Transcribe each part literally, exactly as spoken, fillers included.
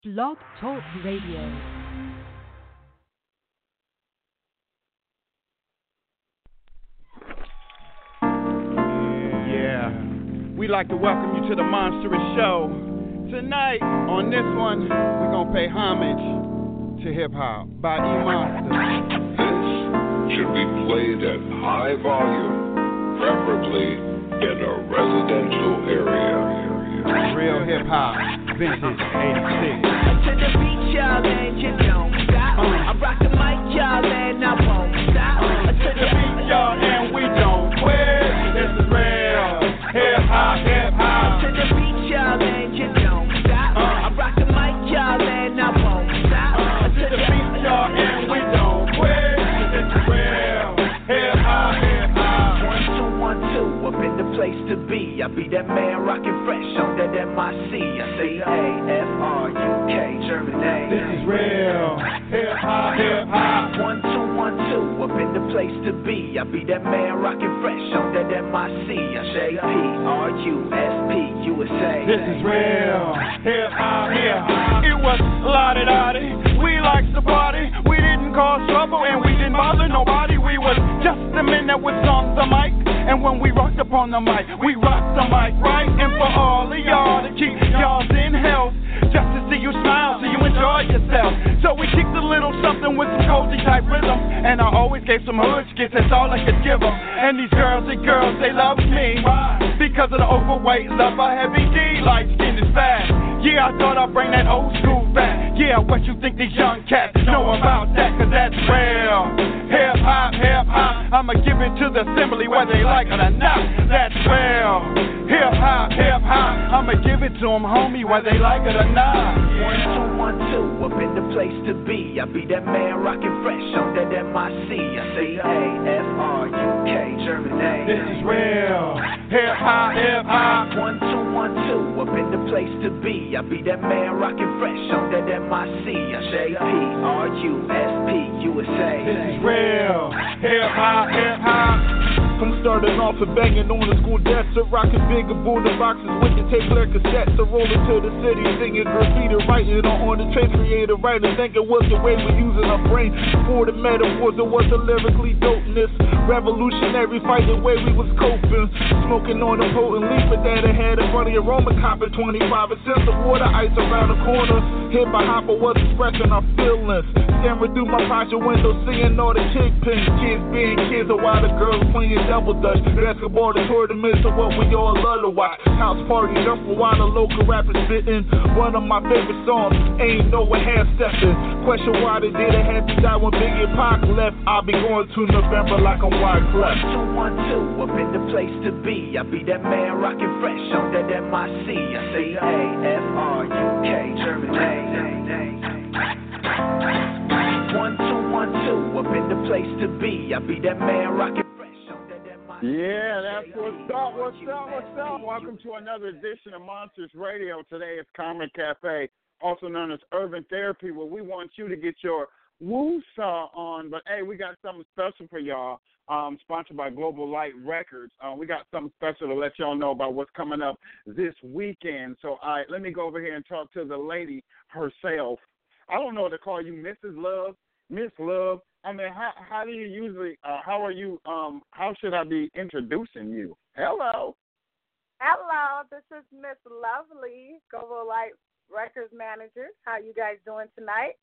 Blog Talk Radio. Yeah, we'd like to welcome you to the Monstrous Show. Tonight, on this one, we're going to pay homage to hip hop by E Monster. This should be played at high volume, preferably in a residential area. Real hip hop, vintage eighty-six. To the beat, y'all, and you don't stop. I rock the mic, y'all, and I won't stop. To the beat, y'all, and we don't quit. This is real hip hop, hip hop. To the beat, y'all, and you don't stop. I rock the mic, y'all, and I won't stop. To the beat, y'all, and we don't quit. This is real hip hop, hip hop. One, two, one, two, up in the place to be. I be that man rockin' fresh on that M I C. I say A F R U K, Germany. This is real hip hop, hip hop. One, two, one, two, up in the place to be. I be that man rockin' fresh on that M I C. I say P R U S P, U S A. This is real hip hop, hip hop. It was lottie dottie. We likes to party. We didn't cause trouble and we didn't bother nobody. We was just the men that was on the mic. And when we rocked upon the mic, we rocked the mic, right? And for all of y'all to keep y'all in health, just to see you smile, so you enjoy yourself. So we kicked a little something with some cozy type rhythm. And I always gave some hood skits, that's all I could give them. And these girls and girls, they love me. Why? Because of the overweight love, I heavy D, light skin is fast. Yeah, I thought I'd bring that old school back. Yeah, what you think these young cats know about that? Cause that's real hip hop, hip hop. I'ma give it to the assembly whether they like it or not. That's real hip hop, hip hop. I'ma give it to them, homie, whether they like it or not. One, two, one, two, up in the place to be. I be that man rockin' fresh on that M I C. I say A F R U K, Germany. This is real hip hop, hip hop. One, two, one, two, up in the place to be. I be that man rockin' fresh on that M I C. I say P R U S P, U S A. This is real hip hop, hip hop. I'm starting off and banging on the school desk, so rocking bigger boulder boxes with the tape player cassettes, so rolling to the city, singing graffiti, writing on, on the train, creative writing, thinking was the way we using our brain. For the metaphors, it was the lyrically dopeness, revolutionary fighting way we was coping, smoking on a potent leaf, but then it had a funny aroma, copping twenty-five cents of water ice around the corner. Hip hop was expressing our feelings, staring through my pocket window, seeing all the kickpins, kids being kids, or while the girls playing double dutch, basketball, the tournaments are what we all love to watch. House party, jump while the local rappers spitting. One of my favorite songs, ain't no one half stepping. Question why they did it had to die when Biggie Pac left. I'll be going to November like I'm Wyclef. Two, one, two, up in the place to be. I be that man rockin' fresh on that M I C. I say A F R U K, Germany. One, two, one, two, up in the place to be. I be that man rockin' fresh on that M I C. Yeah, that's what's up, what's up, what's up. Welcome to another edition of Monsters Radio. Today is Comic Cafe, also known as Urban Therapy, where we want you to get your woo-saw on. But, hey, we got something special for y'all, um, sponsored by Global Light Records. Uh, we got something special to let y'all know about what's coming up this weekend. So, all right, let me go over here and talk to the lady herself. I don't know what to call you, Missus Love, Miss Love. I mean, how how do you usually, uh, how are you, um, how should I be introducing you? Hello. Hello, this is Miss Lovely, Global Light Records Manager. How you guys doing tonight?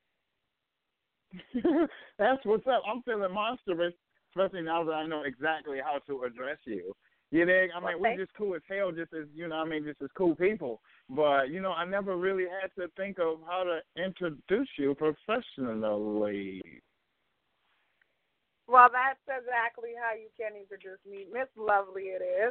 That's what's up. I'm feeling monstrous, especially now that I know exactly how to address you. You dig? I mean, Okay. we're just cool as hell, just as, you know, I mean, just as cool people. But, you know, I never really had to think of how to introduce you professionally. Well, that's exactly how you can introduce me. Miss Lovely it is.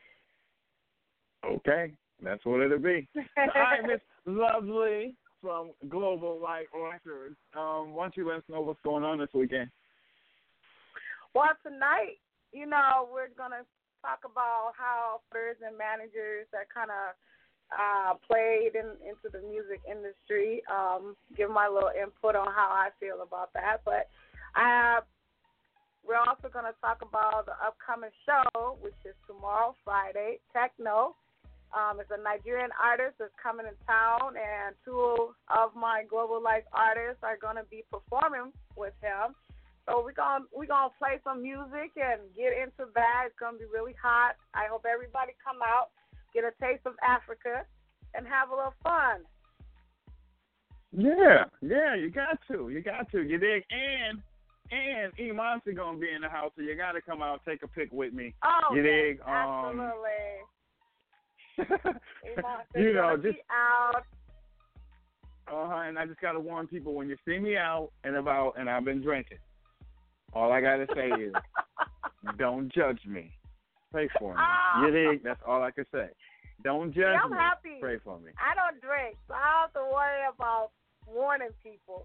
Okay, that's what it'll be. All right, Miss Lovely from Global Light Records. Um, why don't you let us know what's going on this weekend? Well, tonight, you know, we're going to talk about how players and managers that kind of uh, played in, into the music industry, um, give my little input on how I feel about that. But uh, we're also going to talk about the upcoming show, which is tomorrow, Friday, Techno. Um, it's a Nigerian artist that's coming in town, and two of my Global Life artists are going to be performing with him. So we're going we gonna play some music and get into that. It's going to be really hot. I hope everybody come out, get a taste of Africa, and have a little fun. Yeah, yeah, you got to. You got to. You dig? And and E Monster going to be in the house, so you got to come out, take a pic with me. Oh, you dig? Absolutely. Um, you know, just out. Uh-huh, and I just got to warn people, when you see me out and about and I've been drinking, all I got to say is, don't judge me. Pray for me. Oh. You dig? That's all I can say. Don't judge See, I'm me. happy. Pray for me. I don't drink, so I don't have to worry about warning people.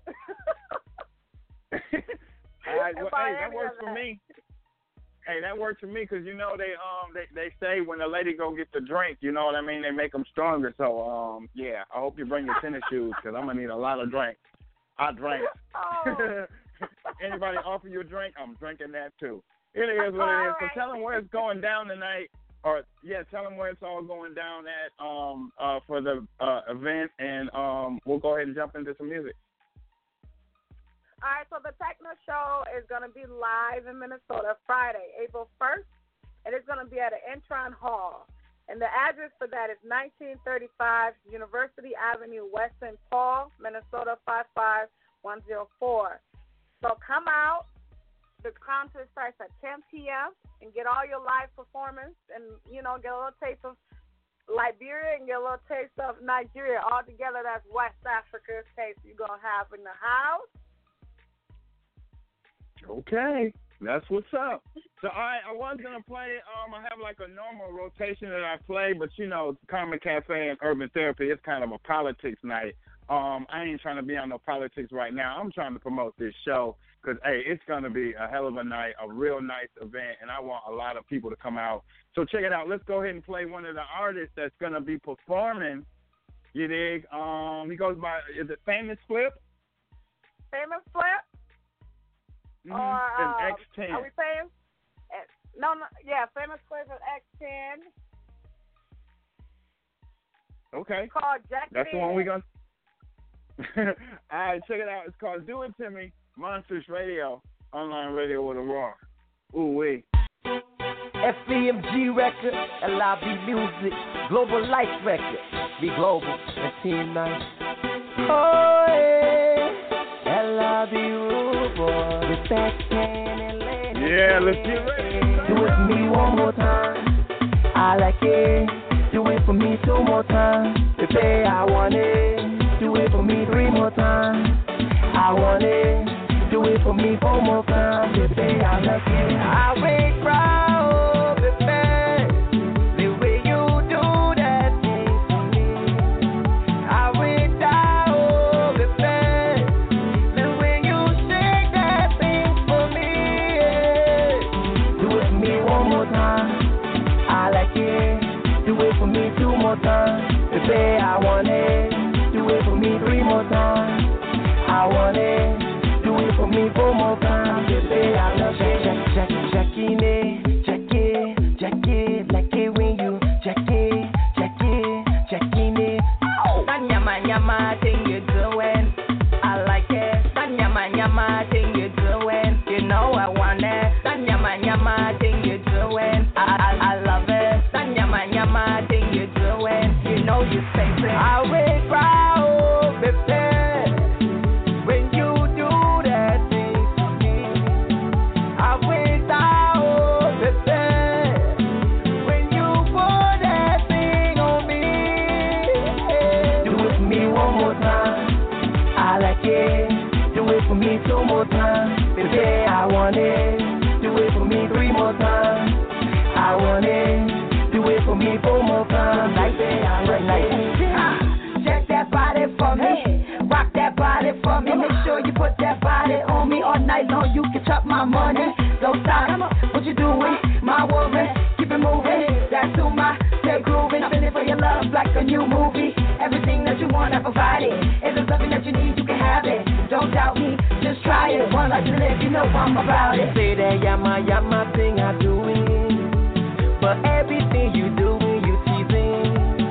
All right, well, hey, that works for that. me. Hey, that works for me because, you know, they um they, they say when the lady go get the drink, you know what I mean, they make them stronger. So, um yeah, I hope you bring your tennis shoes because I'm going to need a lot of drinks. I drink. Oh. Anybody offer you a drink, I'm drinking that too. It is what it is. So tell them where it's going down tonight. Or, yeah, tell them where it's all going down at um uh for the uh, event, and um we'll go ahead and jump into some music. All right, so the Techno Show is going to be live in Minnesota Friday, April first, and it's going to be at the Intron Hall. And the address for that is nineteen thirty-five University Avenue, West Saint Paul, Minnesota five five one zero four. So come out. The concert starts at ten p.m. and get all your live performance and, you know, get a little taste of Liberia and get a little taste of Nigeria. All together, that's West Africa's taste you're going to have in the house. Okay, that's what's up. So I I was gonna play. Um, I have like a normal rotation that I play, but you know, Karma Cafe and Urban Therapy, it's kind of a politics night. Um, I ain't trying to be on no politics right now. I'm trying to promote this show because hey, it's gonna be a hell of a night, a real nice event, and I want a lot of people to come out. So check it out. Let's go ahead and play one of the artists that's gonna be performing. You dig? Um, he goes by, is it Famous Flip? Famous Flip? Mm-hmm. Or um, X ten. Are we saying? No, no, yeah, Famous Flip is X ten. Okay. Called Jack. That's the one we gonna. All right, check it out. It's called "Do It to Me." Monsters Radio, online radio with a raw. Ooh wee. F B M G record, L I B music, Global Life record, be global and team nice. Oh yeah, L I B rule boy, respect and let it. Yeah, let's get ready. Do it for me one more time. I like it. Do it for me two more times. Baby, I want it. Do it for me three more times. I want it. Do it for me four more times. Baby, I like it. I wait proud, baby. The way you do that thing for me. I wait down, baby. The way you shake that thing for me. Do it for me one more time. I like it. Do it for me two more times. Baby, I want it. Do it for me three more times. I want it. Do it for me four more times. Baby, I love it. Jack, Jack, Jackie, Jackie, Jackie, like it when you Jackie, Jackie, Jackie, oh, that yama yama thing you're doing. I like it. That yama yama thing you're doing. You know I want it. That yama yama thing you're doing. I I, I love it. That yama yama thing you're doing. You know you say it. I will proud, baby. Two more times, baby, I want it. Do it for me three more times. I want it. Do it for me four more times. Like that, I like it. Check that body for me. Rock that body for me. Make sure you put that body on me all night long. You can chop my money. Don't stop. What you doing? My woman. Keep it moving. That's to my stay grooving. I'm feeling for your love like a new movie. Everything that you want, I provide it. If there's something that you need, you can have it. Don't doubt me, just try it. One life to live, you know I'm about it. Say that yama yama thing I do it, but everything you do, you teasing.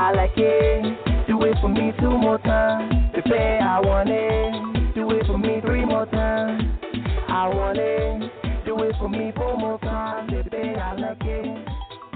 I like it. Do it for me two more times. Baby, I want it. Do it for me three more times. I want it. Do it for me four more times. Baby, I like it.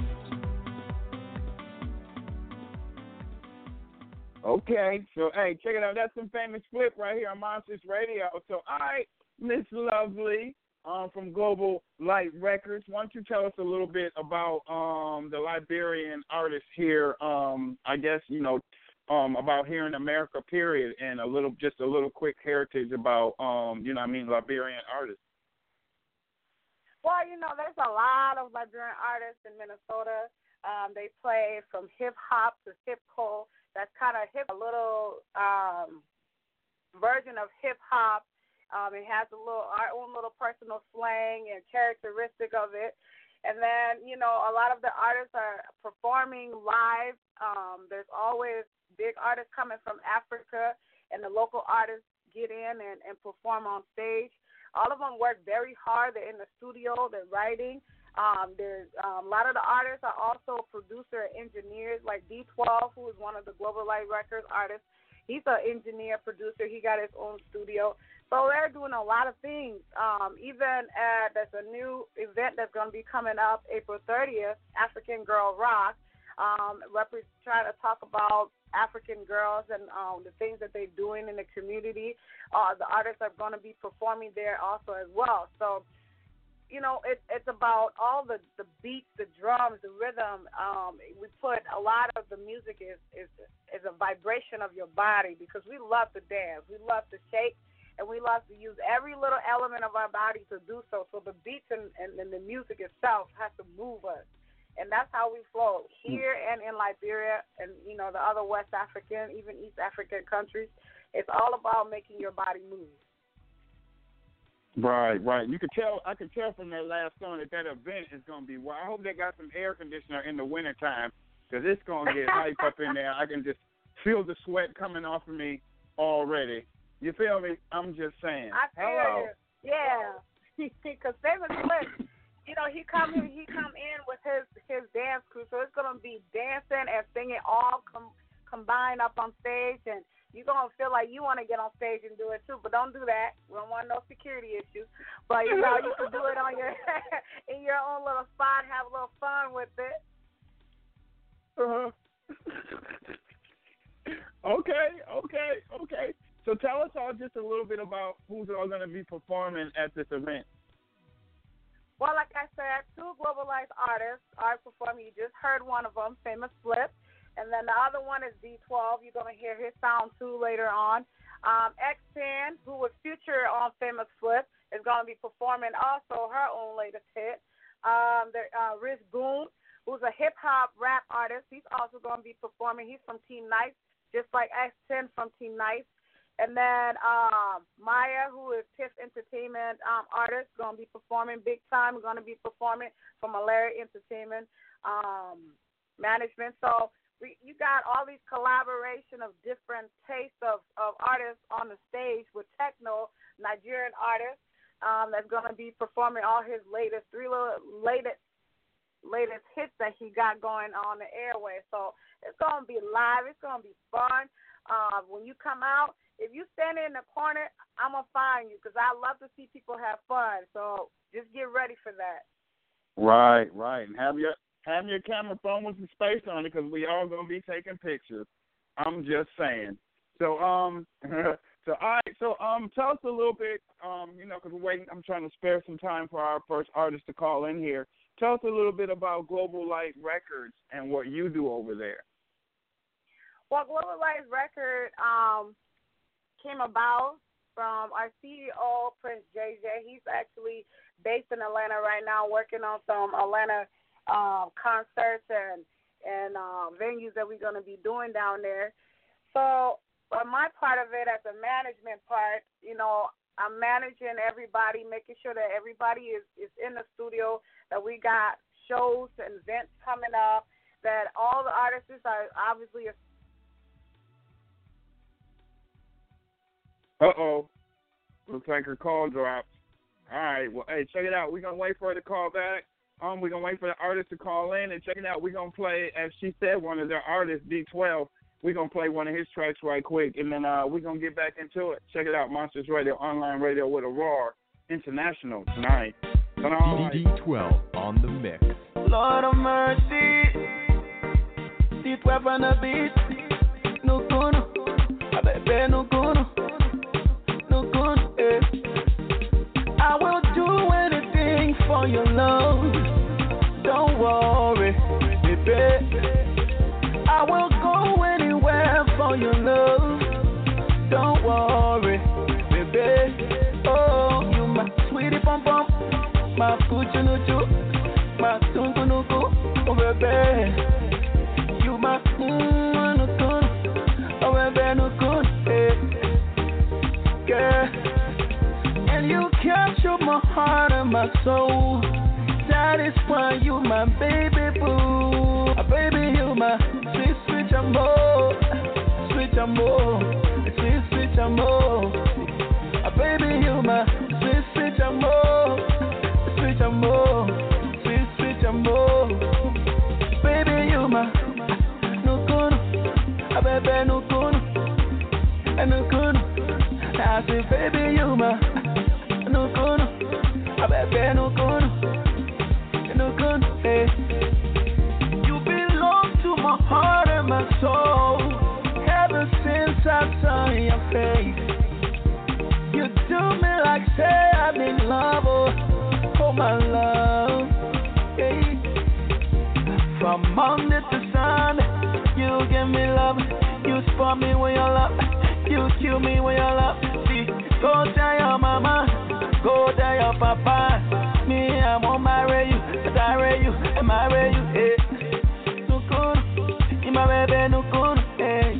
Okay, so hey, check it out. That's some famous flip right here on Monsters Radio. So, all right, Miss Lovely, um, from Global Light Records, why don't you tell us a little bit about um the Liberian artist here? Um, I guess you know, um, about here in America, period, and a little, just a little quick heritage about um, you know, what I mean, Liberian artists. Well, you know, there's a lot of Liberian artists in Minnesota. Um, they play from hip hop to hip hop. That's kind of hip, a little um, version of hip hop. Um, it has a little our own little personal slang and characteristic of it. And then, you know, a lot of the artists are performing live. Um, there's always big artists coming from Africa, and the local artists get in and, and perform on stage. All of them work very hard. They're in the studio. They're writing. Um, there's um, a lot of the artists are also producer and engineers, like D twelve, who is one of the Global Light Records artists. He's an engineer, producer. He got his own studio. So they're doing a lot of things. Um, even uh, there's a new event that's going to be coming up April thirtieth, African Girl Rock, um, rep- trying to talk about African girls and um, the things that they're doing in the community. Uh, the artists are going to be performing there also as well. So, you know, it, it's about all the, the beats, the drums, the rhythm. Um, we put a lot of the music is, is is a vibration of your body, because we love to dance. We love to shake, and we love to use every little element of our body to do so. So the beats and, and, and the music itself has to move us. And that's how we flow here and in Liberia and, you know, the other West African, even East African countries. It's all about making your body move. Right, right. You could tell. I could tell from that last song that that event is going to be. Well, I hope they got some air conditioner in the wintertime, because it's going to get hype up in there. I can just feel the sweat coming off of me already. You feel me? I'm just saying. I feel Hello. you. Yeah, because Famous Flip, you know, he come in, he come in with his his dance crew, so it's going to be dancing and singing all com- combined up on stage, and you're going to feel like you want to get on stage and do it, too. But don't do that. We don't want no security issues. But, you know, you can do it on your in your own little spot, have a little fun with it. Uh-huh. okay, okay, okay. So tell us all just a little bit about who's all going to be performing at this event. Well, like I said, two globalized artists are performing. You just heard one of them, Famous Flip. And then the other one is D twelve. You're going to hear his sound, too, later on. Um, X ten, who was Future on Famous Flip, is going to be performing also her own latest hit. Um, there, uh, Riz Boone, who's a hip-hop rap artist. He's also going to be performing. He's from Team Nice, just like X ten from Team Nice. And then um, Maya, who is Tiff Entertainment um, artist, going to be performing big time. Going to be performing for Malaria Entertainment um, Management. So we, you got all these collaboration of different tastes of, of artists on the stage with techno, Nigerian artists um, that's going to be performing all his latest, three little, latest, latest hits that he got going on the airway. So it's going to be live. It's going to be fun. Uh, when you come out, if you stand in the corner, I'm going to find you, because I love to see people have fun. So just get ready for that. Right, right. And have your Have your camera phone with some space on it, because we all going to be taking pictures. I'm just saying. So, um, so all right. So, um, tell us a little bit, um, you know, because we're waiting. I'm trying to spare some time for our first artist to call in here. Tell us a little bit about Global Light Records and what you do over there. Well, Global Light Record um, came about from our C E O, Prince J J. He's actually based in Atlanta right now, working on some Atlanta Um, concerts and and um, venues that we're going to be doing down there. So, on my part of it, as a management part, you know, I'm managing everybody, making sure that everybody is, is in the studio, that we got shows and events coming up, that all the artists are obviously. Uh oh, looks like her call dropped. All right, well, hey, check it out. We're gonna wait for her to call back. Um, we're going to wait for the artist to call in and check it out. We're going to play, as she said, one of their artists, D twelve. We're going to play one of his tracks right quick, and then uh, we're going to get back into it. Check it out, Monsters Radio, online radio with Aurora International tonight. D D twelve on the mix. Lord of mercy, D twelve on the beat. No good, I bet there no good, no good. Eh. I will do anything for your love. Don't worry, baby. I will go anywhere for your love. Don't worry, baby. Oh, you my sweetie pom pom, my fuchu nuchu, my tunku nuku, oh baby. You my mm nuku, oh baby nuku, eh. Girl, and you capture my heart and my soul. That is why you my baby boo, a baby you my sweet sweet jumbo, sweet jumbo, sweet sweet jumbo, a baby you my sweet sweet jumbo, sweet jumbo, sweet sweet jumbo, baby you my nukunu, a baby nukunu, a nukunu, I say baby you my nukunu, a baby nukunu. You belong to my heart and my soul. Ever since I saw your face, you do me like say I'm in love. Oh, oh my love. Hey. From Monday to Sunday, you give me love. You spot me with your love. You kill me with your love. See, go tell your mama, go tell your papa. Me, I won't marry you. Marry you, marry you, eh. Nukunu, you my baby, nukunu, eh.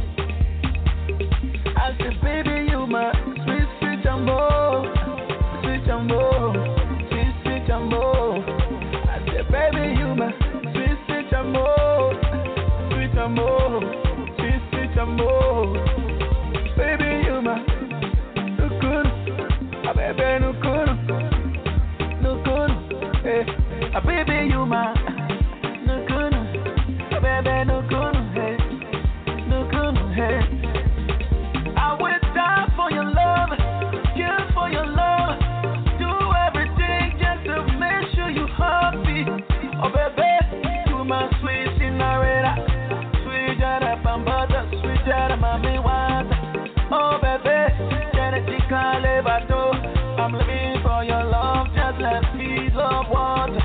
I said, baby, you my sweet, sweet jumbo, sweet jumbo, sweet, sweet jumbo. I said, baby, you my sweet, sweet jumbo, sweet jumbo, sweet, sweet jumbo. Baby, you my nukunu, my baby, nukunu, nukunu, eh. A baby, you my nukunu, a baby nukunu, hey, nukunu, hey. I will die for your love, kill for your love, do everything just to make sure you happy. Oh baby, you my sweet Cinderella, sweet jada pambata, sweet jada mami wata. Oh baby, genetica levato, I'm living for your love, just like peace of water.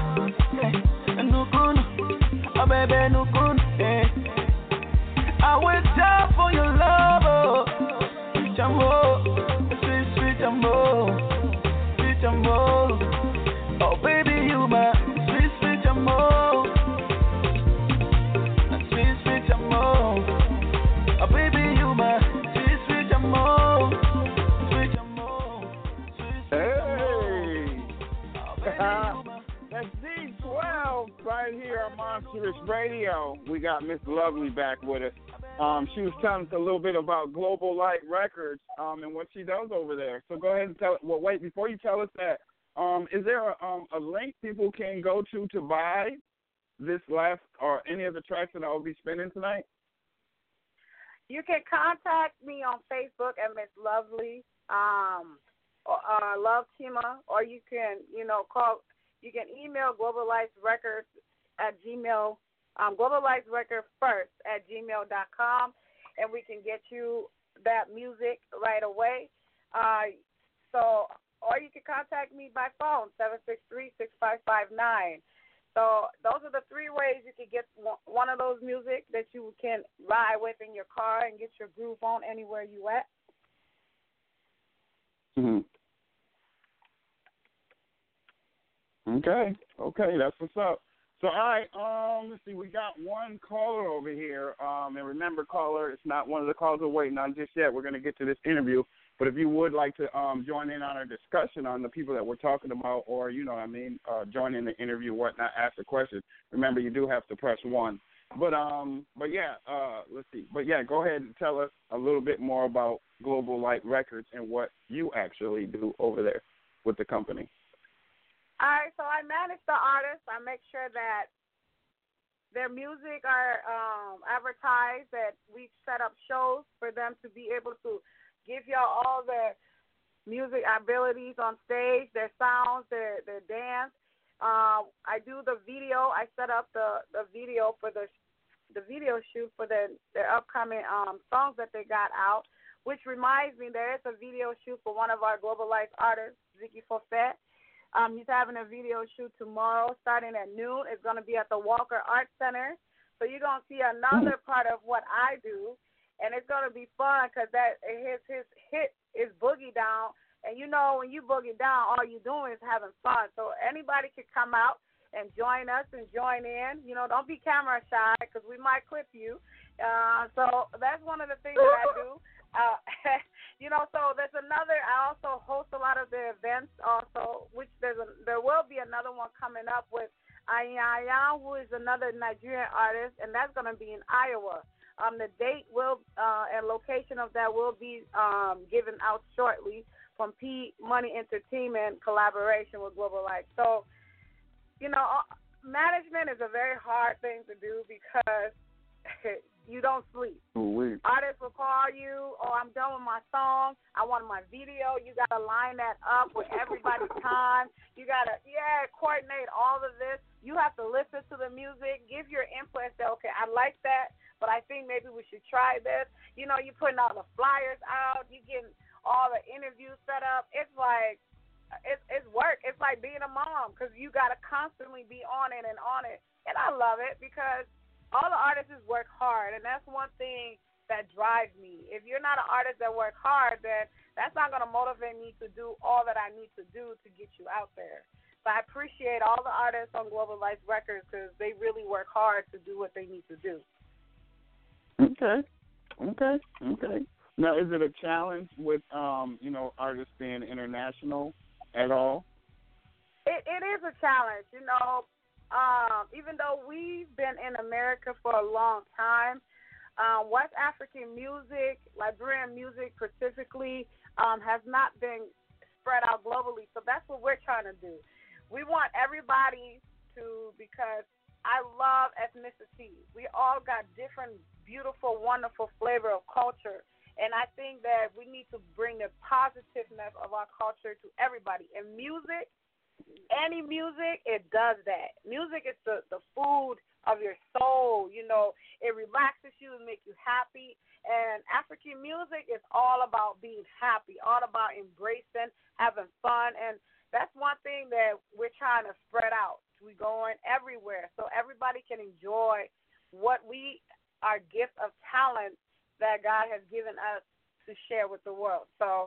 Baby, nukun, eh. I will die for your love, oh. Sweet jumbo, sweet, sweet jumbo, sweet jumbo. Oh, baby, you my sweet, sweet jumbo, sweet, sweet jumbo. Oh, baby, you my sweet, sweet jumbo, sweet jumbo, sweet, sweet hey. Jumbo. Oh, baby, that's D twelve right here on Monsters Radio. We got Miss Lovely back with us. Um, she was telling us a little bit about Global Light Records um, and what she does over there. So go ahead and tell. Well, wait before you tell us that. Um, is there a, um, a link people can go to to buy this last or any of the tracks that I will be spinning tonight? You can contact me on Facebook at Miss Lovely, um, or uh, Love Tima, or you can, you know, call. You can email Global Lights Records at Gmail, um, Global Lights Record first at gmail dot com, and we can get you that music right away. Uh, so, or you can contact me by phone, seven six three, six five five nine. So those are the three ways you can get one of those music that you can ride with in your car and get your groove on anywhere you at. Mm-hmm. Okay, okay, that's what's up. So, all right, um, let's see, we got one caller over here, um, and remember, caller, it's not one of the calls we're waiting on just yet. We're going to get to this interview, but if you would like to um, join in on our discussion on the people that we're talking about, or, you know what I mean, uh, join in the interview, whatnot, ask a question, remember, you do have to press one. But, um, but yeah, uh, let's see, but yeah, go ahead and tell us a little bit more about Global Light Records and what you actually do over there with the company. All right, so I manage the artists. I make sure that their music are um, advertised, that we set up shows for them to be able to give y'all all their music abilities on stage, their sounds, their, their dance. Um, I do the video. I set up the, the video for the the video shoot for their, their upcoming um, songs that they got out, which reminds me there is a video shoot for one of our Global Life artists, Vicky Fawcett. Um, he's having a video shoot tomorrow starting at noon. It's going to be at the Walker Art Center. So you're going to see another part of what I do, and it's going to be fun because that his, his hit is Boogie Down. And, you know, when you boogie down, all you're doing is having fun. So anybody could come out and join us and join in. You know, don't be camera shy because we might clip you. Uh, so that's one of the things that I do. Uh, you know, so there's another. I also host a lot of the events also, which there's a, there will be another one coming up with Ayaya, who is another Nigerian artist, and that's going to be in Iowa. Um, the date will uh, and location of that will be um, given out shortly from P Money Entertainment collaboration with Global Life. So, you know, management is a very hard thing to do because you don't sleep. Ooh, artists will call you, oh, I'm done with my song. I want my video. You got to line that up with everybody's time. You got to, yeah, coordinate all of this. You have to listen to the music, give your input and say, okay, I like that, but I think maybe we should try this. You know, you're putting all the flyers out. You're getting all the interviews set up. It's like, it's, it's work. It's like being a mom because you got to constantly be on it and on it. And I love it because all the artists work hard, and that's one thing that drives me. If you're not an artist that works hard, then that's not going to motivate me to do all that I need to do to get you out there. So I appreciate all the artists on Global Life Records because they really work hard to do what they need to do. Okay, okay, okay. Now, is it a challenge with, um, you know, artists being international at all? It, it is a challenge, you know. Um, even though we've been in America for a long time, um, West African music, Liberian music specifically, um, has not been spread out globally. So that's what we're trying to do. We want everybody to, because I love ethnicity. We all got different, beautiful, wonderful flavor of culture. And I think that we need to bring the positiveness of our culture to everybody. And music, any music, it does that. Music is the, the food of your soul. You know, it relaxes you and makes you happy. And African music is all about being happy, all about embracing, having fun. And that's one thing that we're trying to spread out. We're going everywhere so everybody can enjoy what we, our gift of talent that God has given us to share with the world. So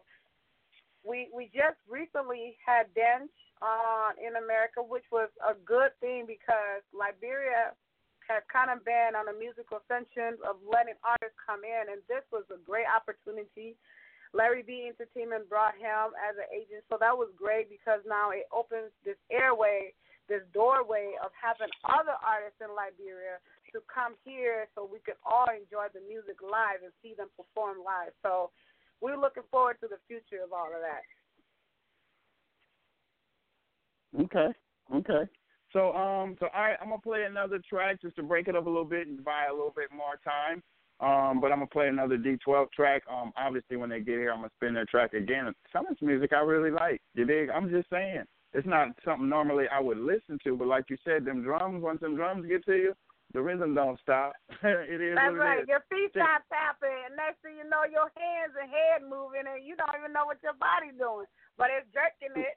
we we just recently had Dench on in America, which was a good thing because Liberia had kind of been on a musical ascension of letting artists come in, and this was a great opportunity. Larry B Entertainment brought him as an agent, so that was great because now it opens this airway, this doorway of having other artists in Liberia to come here so we could all enjoy the music live and see them perform live. So we're looking forward to the future of all of that. Okay, okay. So, um, so all right, I'm gonna play another track just to break it up a little bit and buy a little bit more time. Um, but I'm gonna play another D twelve track. Um, obviously when they get here, I'm gonna spin their track again. Some of this music I really like. You dig? I'm just saying, it's not something normally I would listen to, but like you said, them drums. Once them drums get to you, the rhythm don't stop. It is. That's what right. It is. Your feet start tapping, and next thing you know, your hands and head moving, and you don't even know what your body's doing, but it's jerking it.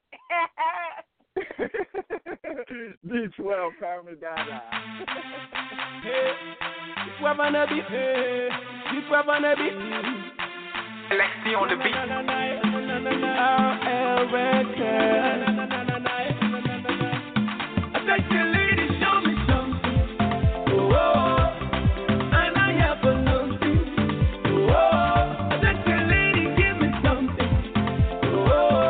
D twelve, Carmen Dada. Hey, D twelve on the beat. Hey, D twelve on the beat. Lexi on the beat. R L Records. I take you, lady, show me something. Oh, and I have a nothing. Oh, I take you, lady, give me something. Oh.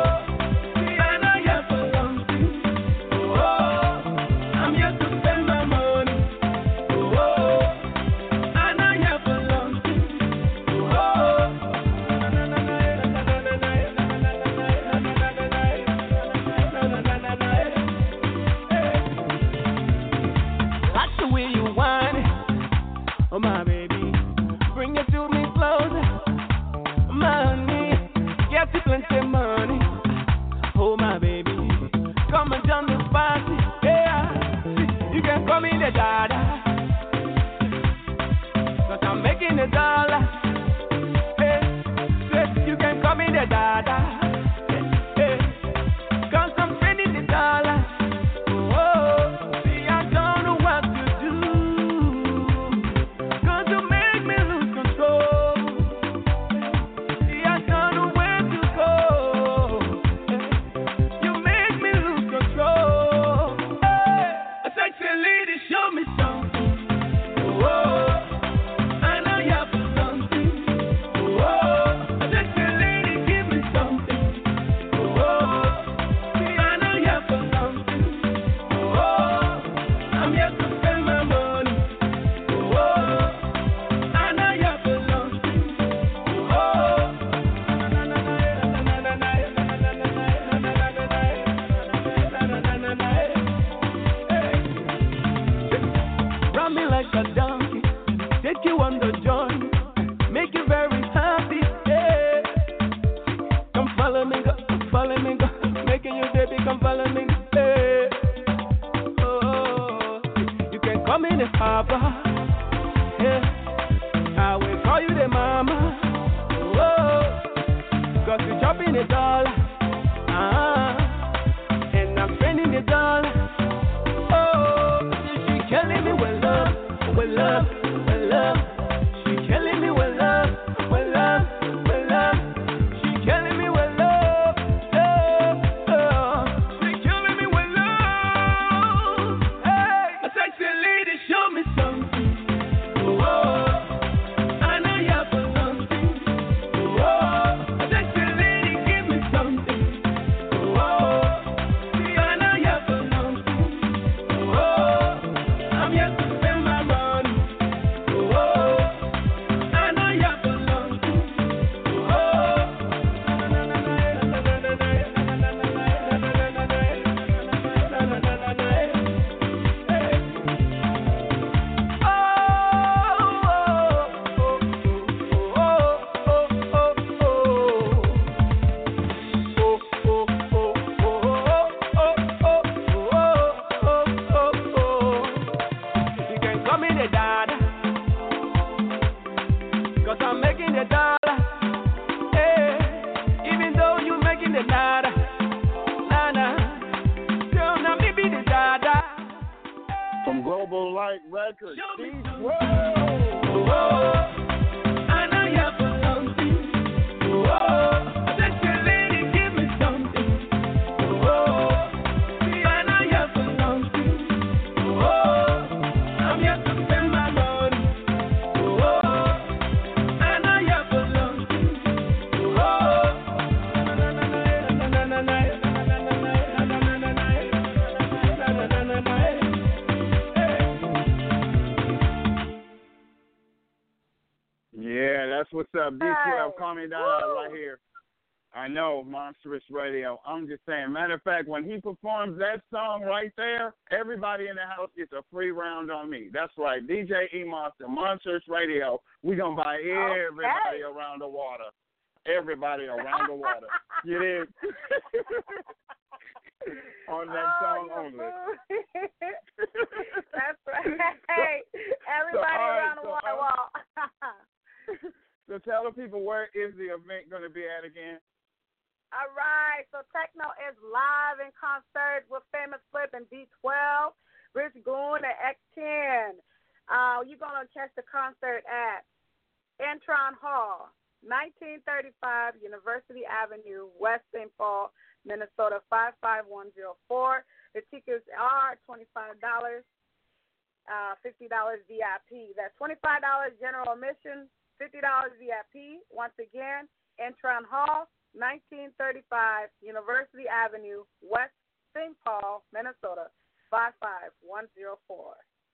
bring you to me closer. Money, get you plenty money. Oh my baby, come and join this party. Yeah, you can call me the dada, cause I'm making the dollar. Hey, you can call me the dada. D twelve, call me down right here. I know, Monstrous Radio. I'm just saying. Matter of fact, when he performs that song right there, everybody in the house gets a free round on me. That's right. D J E-Monster, Monstrous Radio. We're going to buy everybody okay. around the water. Everybody around the water. You did? On that oh, song only. That's right. Hey, everybody so, around right, the water so, wall. So tell the people, where is the event going to be at again? All right. So Techno is live in concert with Famous Flip and D twelve, Rich Goon, and X ten. Uh, you're going to catch the concert at Entron Hall, nineteen thirty-five University Avenue, West Saint Paul, Minnesota, five five one zero four. The tickets are twenty-five dollars, uh, fifty dollars V I P. That's twenty-five dollars general admission, fifty dollars V I P. Once again, Entron Hall, nineteen thirty-five University Avenue, West Saint Paul, Minnesota, five five one zero four.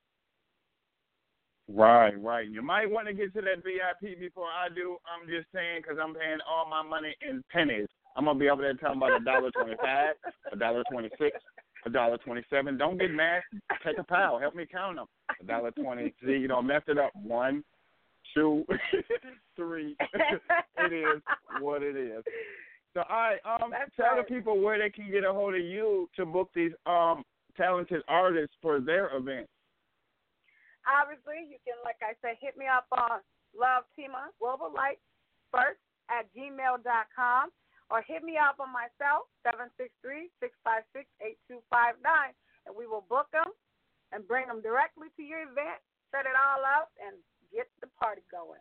Right, right. You might want to get to that V I P before I do. I'm just saying because I'm paying all my money in pennies. I'm going to be over there talking about a dollar twenty-five, a dollar twenty-six, a dollar twenty-seven. Don't get mad. Take a pal. Help me count them. A dollar twenty. See, you don't mess it up. One, shoe. Three. It is what it is. So, all right, um, That's tell right. the people where they can get a hold of you to book these um talented artists for their event. Obviously, you can, like I said, hit me up on Love Tima Global Light first at gmail dot com or hit me up on my cell, seven six three, six five six, eight two five nine, and we will book them and bring them directly to your event, set it all up, and get the party going.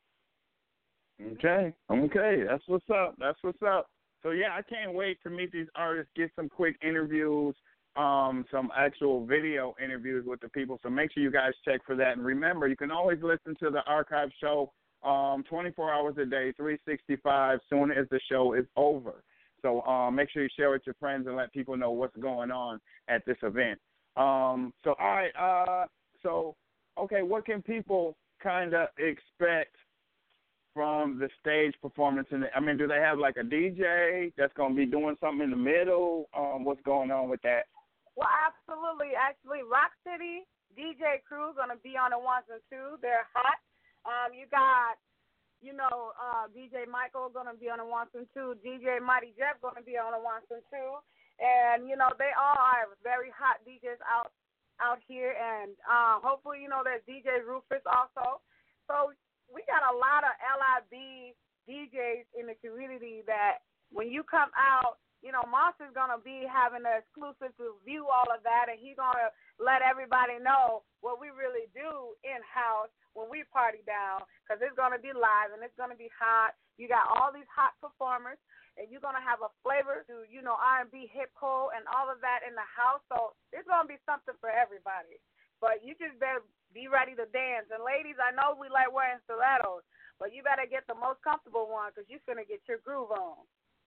Okay, okay, that's what's up. That's what's up. So yeah, I can't wait to meet these artists, get some quick interviews, um, some actual video interviews with the people. So make sure you guys check for that. And remember, you can always listen to the archive show um, twenty-four hours a day, three sixty-five, soon as the show is over. So um, make sure you share with your friends and let people know what's going on at this event. Um, so all right, uh, so okay, what can people kind of expect from the stage performance? In the, I mean, do they have like a D J that's going to be doing something in the middle? Um, what's going on with that? Well, absolutely. Actually, Rock City D J crew going to be on the ones and twos. They're hot. Um, you got, you know, uh, D J Michael going to be on the ones and twos. D J Mighty Jeff going to be on the ones and twos. And, you know, they all are very hot D Js out out here. And uh, hopefully, you know, there's D J Rufus also. So we got a lot of L I B D Js in the community that when you come out, you know, Monster's going to be having the exclusive to view all of that, and he's going to let everybody know what we really do in-house when we party down, because it's going to be live and it's going to be hot. You got all these hot performers, and you're going to have a flavor to, you know, R and B, hip-hop, and all of that in the house. So it's going to be something for everybody. But you just better be ready to dance. And ladies, I know we like wearing stilettos, but you better get the most comfortable one because you're going to get your groove on.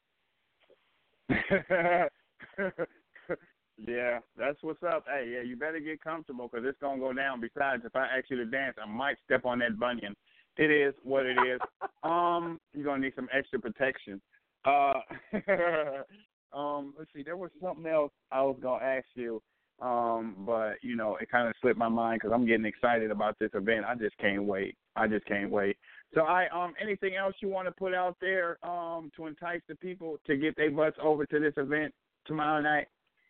Yeah, that's what's up. Hey, yeah, you better get comfortable because it's going to go down. Besides, if I ask you to dance, I might step on that bunion. It is what it is. um, You're going to need some extra protection. Uh, um, let's see, there was something else I was going to ask you. Um, but, you know, it kind of slipped my mind because I'm getting excited about this event. I just can't wait. I just can't wait. So, I um, anything else you want to put out there um, to entice the people to get their butts over to this event tomorrow night?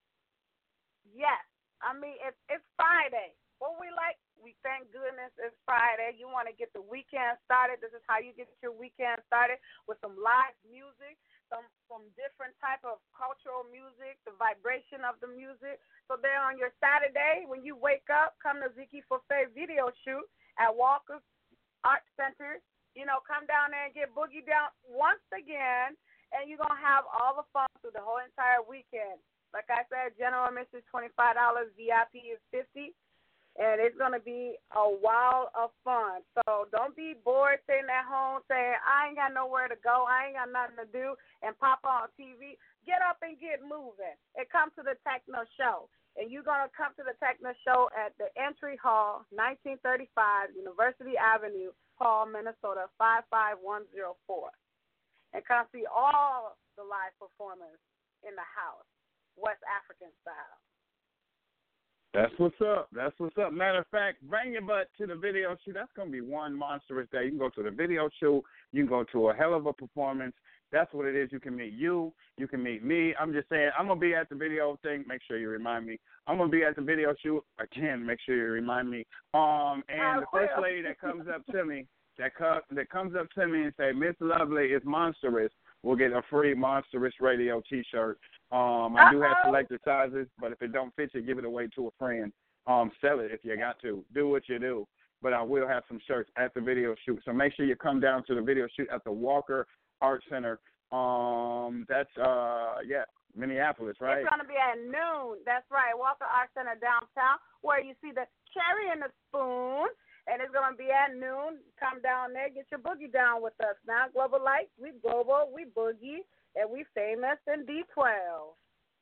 Yes. I mean, it's, it's Friday. What we like, we thank goodness it's Friday. You want to get the weekend started. This is how you get your weekend started, with some live music, some some different type of cultural music, the vibration of the music. So then on your Saturday, when you wake up, come to Ziki Forfait video shoot at Walker's Art Center. You know, come down there and get boogie down once again, and you're going to have all the fun through the whole entire weekend. Like I said, general admission is twenty-five dollars, V I P is fifty dollars. And it's going to be a while of fun. So don't be bored sitting at home saying, I ain't got nowhere to go, I ain't got nothing to do, and pop on T V. Get up and get moving. And come to the Techno Show. And you're going to come to the Techno Show at the Entry Hall, nineteen thirty-five, University Avenue, Hall, Minnesota, five five one zero four. And come see all the live performers in the house, West African style. That's what's up. That's what's up. Matter of fact, bring your butt to the video shoot. That's going to be one monstrous day. You can go to the video shoot. You can go to a hell of a performance. That's what it is. You can meet you. You can meet me. I'm just saying, I'm going to be at the video thing. Make sure you remind me. I'm going to be at the video shoot. Again, make sure you remind me. Um, And the first lady that comes up to me, that, co- that comes up to me and say, Miss Lovely is monstrous, will get a free Monstrous Radio T-shirt. Um, I do have selected sizes, but if it don't fit you, give it away to a friend. Um, sell it if you got to. Do what you do. But I will have some shirts at the video shoot. So make sure you come down to the video shoot at the Walker Art Center. Um, that's, uh, yeah, Minneapolis, right? It's going to be at noon. That's right, Walker Art Center downtown, where you see the cherry and the spoon. And it's going to be at noon. Come down there, get your boogie down with us. Now, Global Lights, we global, we boogie. And we famous in D twelve.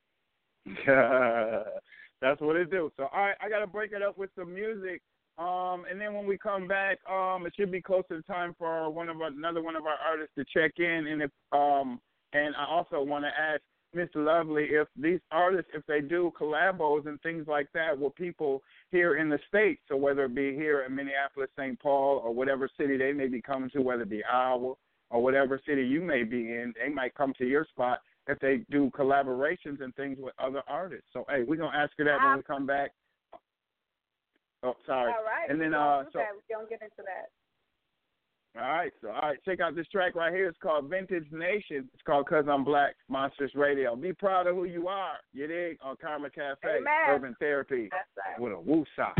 That's what it do. So, all right, I got to break it up with some music. Um, and then when we come back, um, it should be close to the time for one of our, another one of our artists to check in. And if um, and I also want to ask Miss Lovely if these artists, if they do collabos and things like that, will people here in the States. So whether it be here in Minneapolis, Saint Paul, or whatever city they may be coming to, whether it be Iowa or whatever city you may be in, they might come to your spot if they do collaborations and things with other artists. So, hey, we're going to ask her that when we come back. Oh, sorry. All right. And then, we uh, do so. that. We don't get into that. All right, so all right, check out this track right here. It's called Vintage Nation. It's called Cause I'm Black, Monsters Radio. Be proud of who you are. You dig? On Karma Cafe, Amen. Urban Therapy, That's right. with a woo-sa.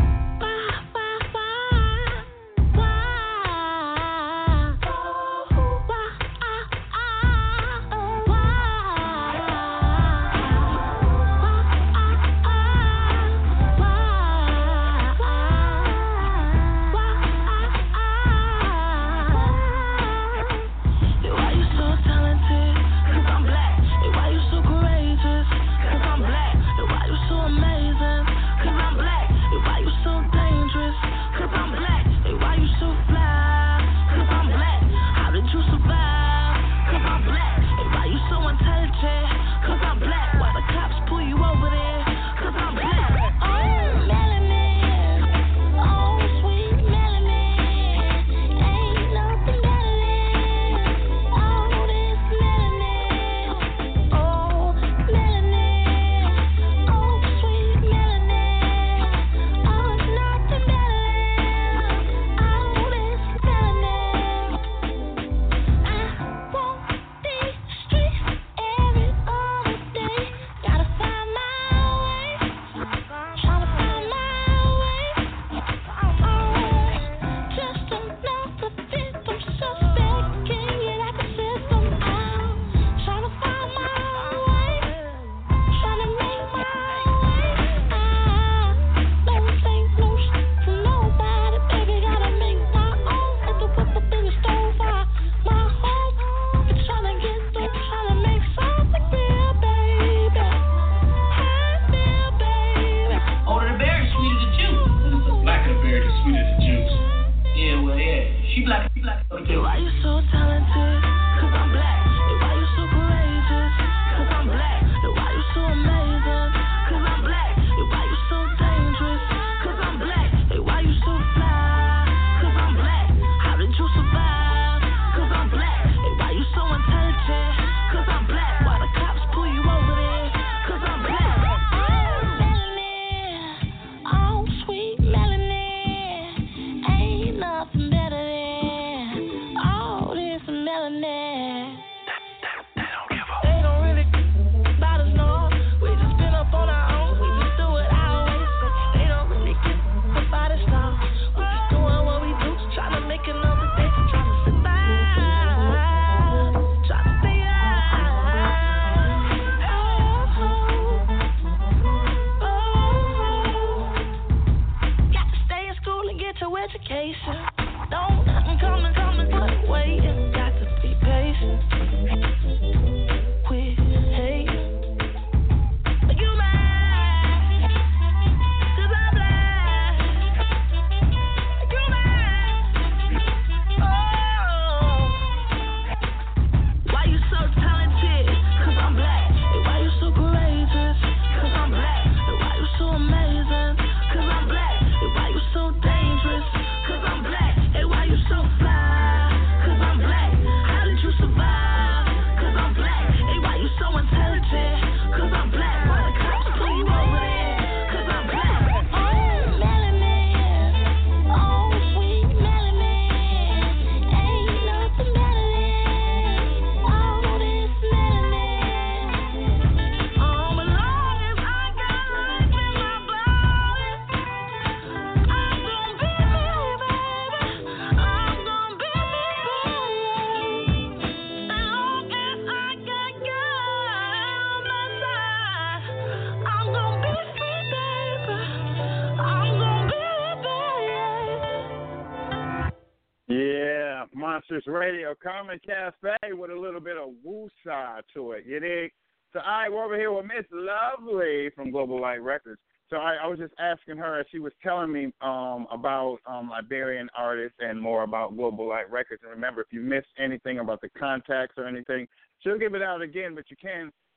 Monsters Radio, Carmen Cafe with a little bit of woo-sa to it. You dig? So, all right, we're over here with Miss Lovely from Global Light Records. So I, I was just asking her as she was telling me um, about um, Liberian artists and more about Global Light Records. And remember, if you missed anything about the contacts or anything, she'll give it out again, but you can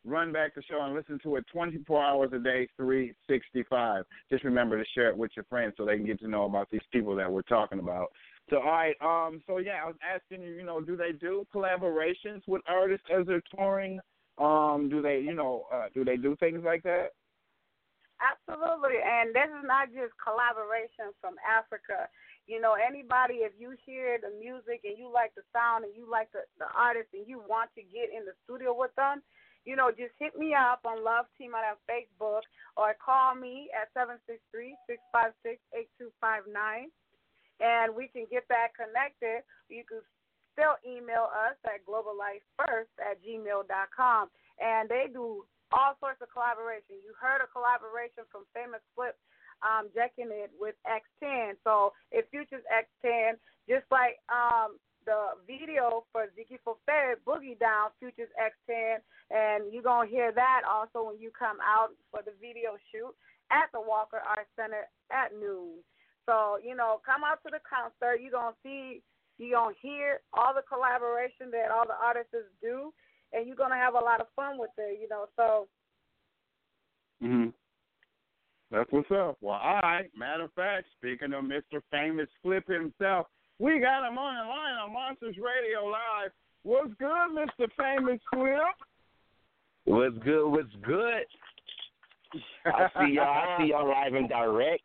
run back the show and listen to it twenty-four hours a day, three sixty-five. Just remember to share it with your friends so they can get to know about these people that we're talking about. So, all right, um, so, yeah, I was asking you, you know, do they do collaborations with artists as they're touring? Um, do they, you know, uh, do they do things like that? Absolutely, and this is not just collaboration from Africa. You know, anybody, if you hear the music and you like the sound and you like the, the artist and you want to get in the studio with them, you know, just hit me up on Love Team on Facebook or call me at seven six three, six five six, eight two five nine, and we can get that connected. You can still email us at globallifefirst at gmail dot com, and they do all sorts of collaboration. You heard a collaboration from Famous Flip, um, decking it with X ten. So it features X ten, just like um, the video for Ziggy Fofere, Boogie Down, features X ten, and you're going to hear that also when you come out for the video shoot at the Walker Arts Center at noon. So, you know, come out to the concert. You're going to see, you're going to hear all the collaboration that all the artists do, and you're going to have a lot of fun with it, you know, so. Mm-hmm. That's what's up. Well, all right. Matter of fact, speaking of Mister Famous Flip himself, we got him on the line on Monsters Radio Live. What's good, Mister Famous Flip? What's good? What's good? I see y'all. I see y'all live and direct.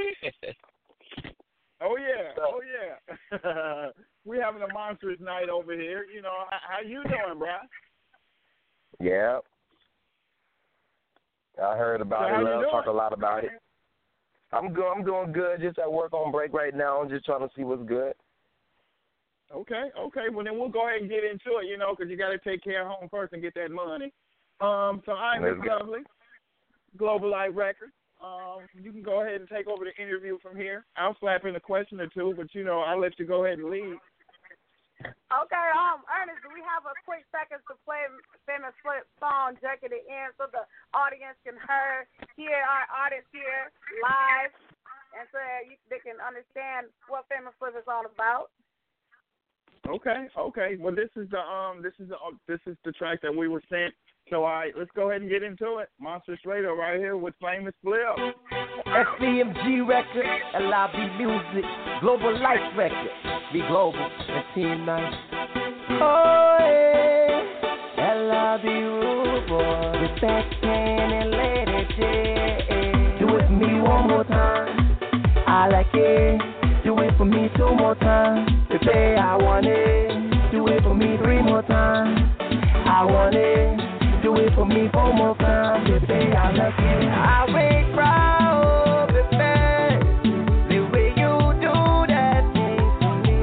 Oh, yeah. Oh, yeah. We having a monstrous night over here. You know, how, how you doing, bro? Yeah. I heard about so it. I'll doing? talk a lot about it. I'm good. I'm doing good. Just at work on break right now. I'm just trying to see what's good. Okay, okay. Well, then we'll go ahead and get into it, you know, because you got to take care of home first and get that money. Um, so I'm Miss Lovely, Global Life Records. Um, you can go ahead and take over the interview from here. I'll slap in a question or two, but, you know, I'll let you go ahead and lead. Okay, um, Ernest, do we have a quick second to play Famous Flip song, Jacket It In, so the audience can hear, hear our artists here live, and so you, they can understand what Famous Flip is all about? Okay, okay. Well, this is the um, this is the uh, this is the track that we were sent. So, all right, let's go ahead and get into it. Monsters Radio right here with Famous Flip. S C M G Records, L I B Music, Global Life Records, be global and team nice. Oh yeah, L I B Rule Boy, with X ten and Lady J. Do it for me one more time, I like it. Do it for me two more times, baby, I want it. Do it for me three more times, I want it. Do it for me four more times, baby, I like it. I wait proud, baby, the way you do that thing for me.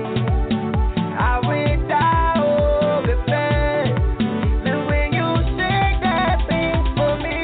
I wait down, baby, the way you shake that thing for me.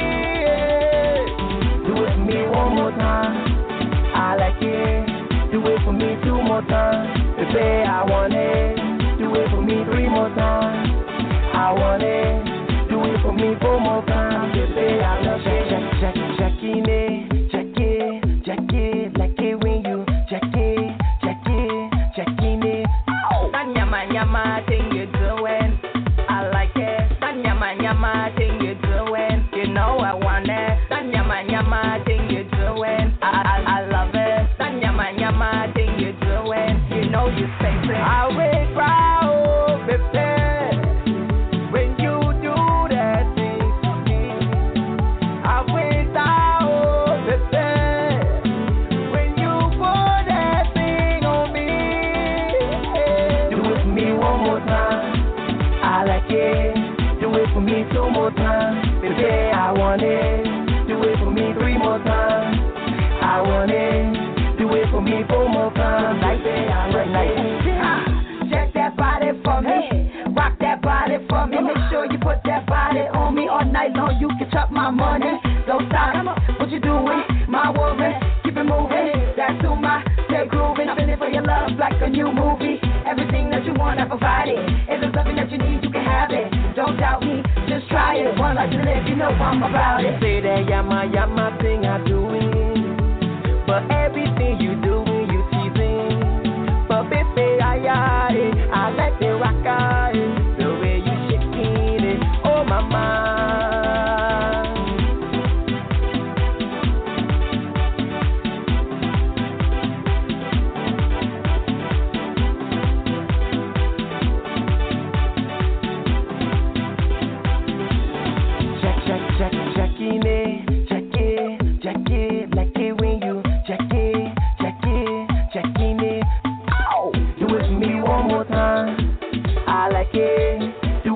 Yeah. Do it for me one more time, I like it. Do it for me two more times, baby, I want it. Do it for me three more times, I want it. For me, four more times, baby, I love it. Check, check, check it, check it, check it, like it when you check it, check it, checking it. Oh, that yama yama thing you're doing, I like it. That yama yama thing you're doing, you know I want it. That yama yama thing you're doing, I I, I love it. That yama yama thing you're doing, you know you say it. I wait proud, baby. Two more times, baby, I want it. Do it for me three more times, I want it. Do it for me four more times, like that, I like it. Check that body for me, rock that body for me. Make sure you put that body on me all night long. You can chop my money, don't stop. What you doing, my woman? Keep it moving. That's to my stay grooving. I'm feeling for your love like a new movie. Everything that you want, I provide it. If there's something that you need, you can have it. Don't doubt me, just try it. One life to live, you know I'm about it. Say that yama yama thing I do it, but everything you do, you teasing. But baby, I I, I like the rock I, the way you shaking it. Oh mama.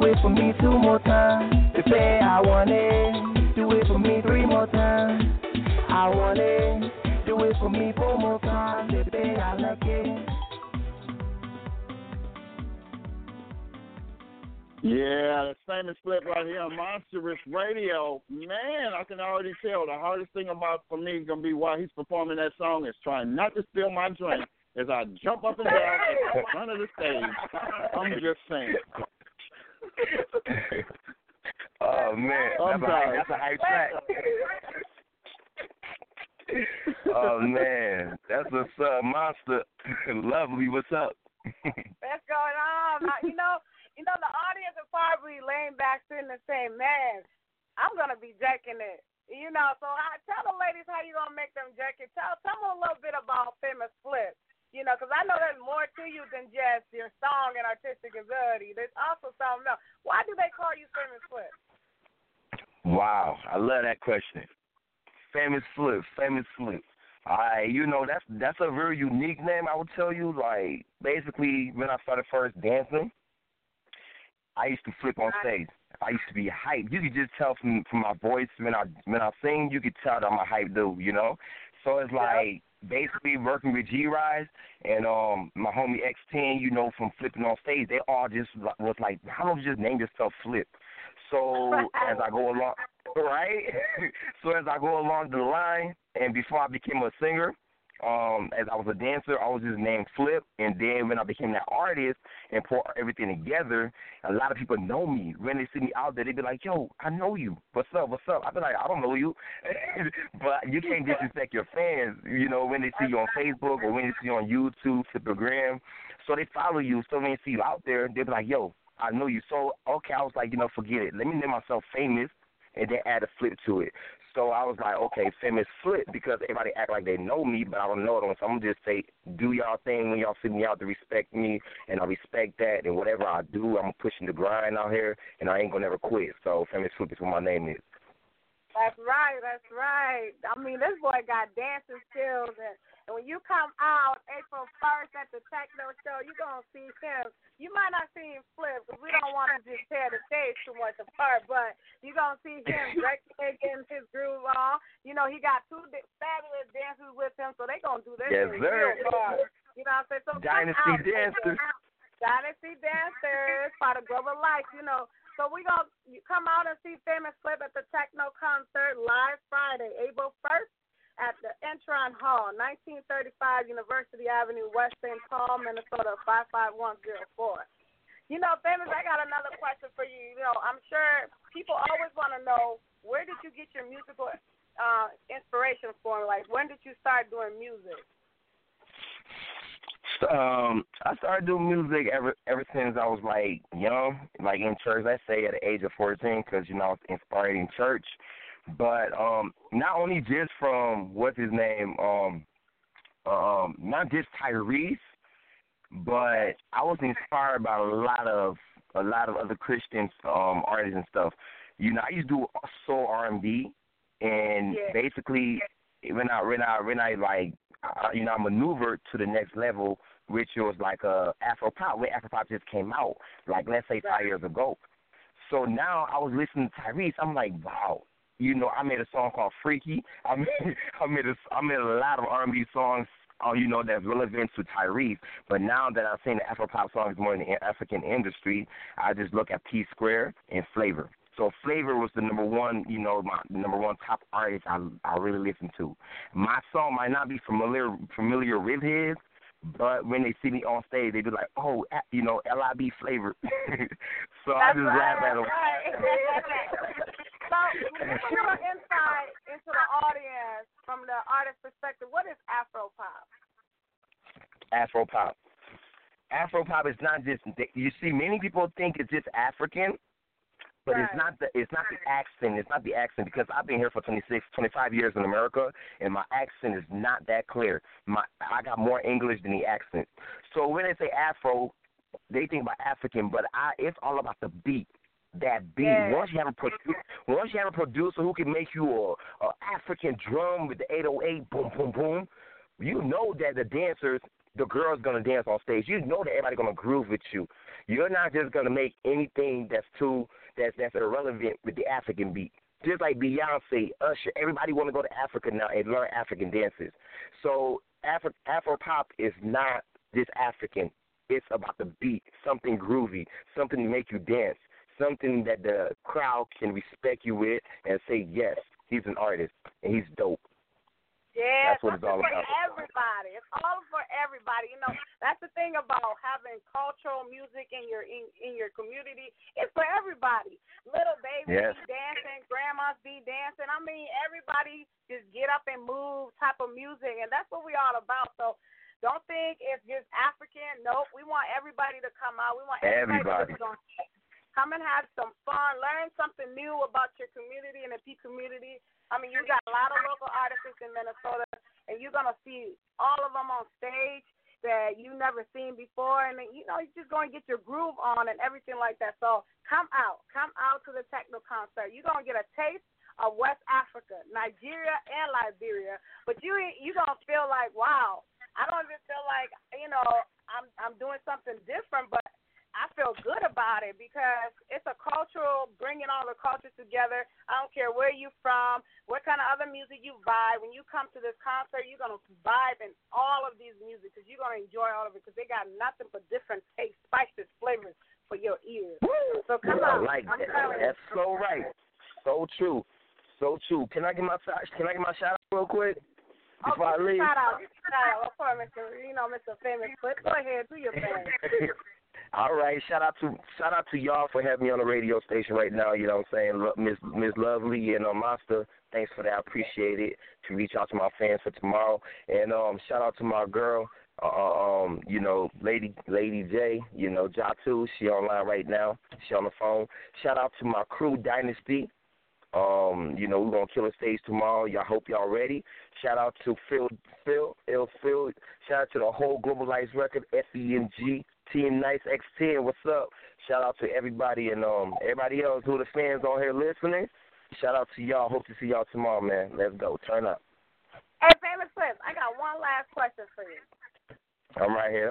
it for me two more times. Baby, I want it. Do it for me three more times. I want it. Do it for me four more times. Baby, I like it. Yeah, that's famous Flip right here on Monstrous Radio. Man, I can already tell the hardest thing about for me is going to be while he's performing that song is trying not to spill my drink as I jump up and down at the front of the stage. I'm just saying. Oh, man. I'm That's, sorry. a, that's a hype track. Oh, man. That's what's up, Monster. Lovely, what's up? What's going on? You know, You know, the audience is probably laying back sitting and saying, man, I'm going to be jerking it. You know, so I tell the ladies how you going to make them jerk it. Tell, tell them a little bit about Famous Flip. You know, because I know there's more to you than just your song and artistic ability. There's also something else. Why do they call you Famous Flip? Wow, I love that question. Famous Flip, Famous Flip. I, you know, that's that's a very unique name, I would tell you. Like, basically, when I started first dancing, I used to flip on stage. I used to be hyped. You could just tell from from my voice when I when I sing, you could tell that I'm a hype dude, you know? So it's like basically working with G-Rise and um my homie X ten, you know, from flipping on stage, they all just was like, how don't you just name yourself Flip? So as I go along, right? So as I go along the line, and before I became a singer, Um, as I was a dancer, I was just named Flip, and then when I became that artist and put everything together, a lot of people know me. When they see me out there, they be like, yo, I know you. What's up, what's up? I be like, I don't know you. But you can't disrespect your fans, you know, when they see you on Facebook or when they see you on YouTube, Flippergram. So they follow you. So when they see you out there, they be like, yo, I know you. So, okay, I was like, you know, forget it. Let me name myself Famous and then add a Flip to it. So I was like, okay, Famous Flip, because everybody act like they know me, but I don't know them. So I'm going to just say, do y'all thing when y'all see me out to respect me, and I respect that. And whatever I do, I'm pushing the grind out here, and I ain't going to never quit. So Famous Flip is what my name is. That's right, that's right. I mean, this boy got dancing skills, and, and when you come out April first at the Techno Show, you're going to see him. You might not see him flip, because we don't want to just tear the stage too much apart, but you're going to see him getting his groove on. You know, he got two fabulous dancers with him, so they're going to do this yes, thing sir. real hard. You know what I'm saying? So Dynasty dancers. Dynasty dancers, part of Global Life, you know. So we're going to come out and see Famous Flip at the Techno Concert live Friday, April first at the Entron Hall, nineteen thirty-five University Avenue, West Saint Paul, Minnesota, five five one zero four. You know, Famous, I got another question for you. You know, I'm sure people always want to know, where did you get your musical uh, inspiration from? Like, when did you start doing music? Um, I started doing music ever ever since I was like young, like in church. I say at the age of fourteen, because you know I was inspired in church. But um, not only just from what's his name, um, um, not just Tyrese, but I was inspired by a lot of a lot of other Christian um artists and stuff. You know, I used to do soul R and B, and yeah. basically when I when I when I like. Uh, you know, I maneuvered to the next level, which was like uh, Afro pop, when Afro pop just came out, like let's say five years ago. So now I was listening to Tyrese. I'm like, wow, you know, I made a song called Freaky. I made, I made a, I made a lot of R and B songs, uh, you know, that's relevant to Tyrese. But now that I've seen the Afro pop songs more in the African industry, I just look at P Square and Flavor. So Flavor was the number one, you know, my number one top artist I I really listen to. My song might not be familiar familiar with his, but when they see me on stage, they be like, oh, you know, L I B Flavor. So that's I just right, laugh at them. Right. So, give me your insight into the audience from the artist perspective. What is Afro pop? Afro pop. Afro pop is not just, you see, many people think it's just African. But right. it's not the it's not the accent. It's not the accent, because I've been here for twenty-six, twenty-five years in America, and my accent is not that clear. My I got more English than the accent. So when they say Afro, they think about African, but I it's all about the beat. That beat. Yeah. Once you have a producer, once you have a producer who can make you a, a African drum with the eight oh eight, boom, boom, boom, you know that the dancers the girl's gonna dance on stage. You know that everybody's gonna groove with you. You're not just gonna make anything that's too that's that's irrelevant with the African beat. Just like Beyonce, Usher, everybody want to go to Africa now and learn African dances. So Afro Afro pop is not just African. It's about the beat, something groovy, something to make you dance, something that the crowd can respect you with and say, yes, he's an artist and he's dope. Yeah, that's what it's all for about. everybody. It's all for everybody. You know, that's the thing about having cultural music in your in, in your community. It's for everybody. Little babies yes. be dancing, grandmas be dancing. I mean, everybody just get up and move type of music, and that's what we all about. So don't think it's just African. Nope, we want everybody to come out. We want everybody, everybody. to come and have some fun, learn something new about your community and the P community. I mean, you got a lot of local artists in Minnesota, and you're going to see all of them on stage that you never seen before. And, you know, you're just going to get your groove on and everything like that. So come out. Come out to the techno concert. You're going to get a taste of West Africa, Nigeria, and Liberia. But you you're going to feel like, wow, I don't even feel like, you know, I'm I'm doing something different, but I feel good about it because it's a cultural, bringing all the cultures together. I don't care where you're from, what kind of other music you vibe. When you come to this concert, you're going to vibe in all of these music because you're going to enjoy all of it because they got nothing but different tastes, spices, flavors for your ears. So come I on. like I'm that. telling That's you. so right. So true. So true. Can I get my Can I get my shout out real quick before oh, I leave? Shout out. Shout out. Of course, Mister You know, Mister Famous Flip. Go ahead. Do your thing. All right, shout out to shout out to y'all for having me on the radio station right now. You know what I'm saying, Lo- Miss Miss Lovely and uh, Monster. Thanks for that. I appreciate it. To reach out to my fans for tomorrow, and um, shout out to my girl, uh, um, you know, Lady Lady J. You know, Jatu. She online right now. She on the phone. Shout out to my crew, Dynasty. Um, you know, we're gonna kill a stage tomorrow. Y'all hope y'all ready. Shout out to Phil Phil Ill Phil. Shout out to the whole Globalized Record, F E M G. Team Nice X ten, what's up? Shout out to everybody and um everybody else who the fans on here listening. Shout out to y'all. Hope to see y'all tomorrow, man. Let's go. Turn up. Hey, Famous Cliff, I got one last question for you. I'm right here.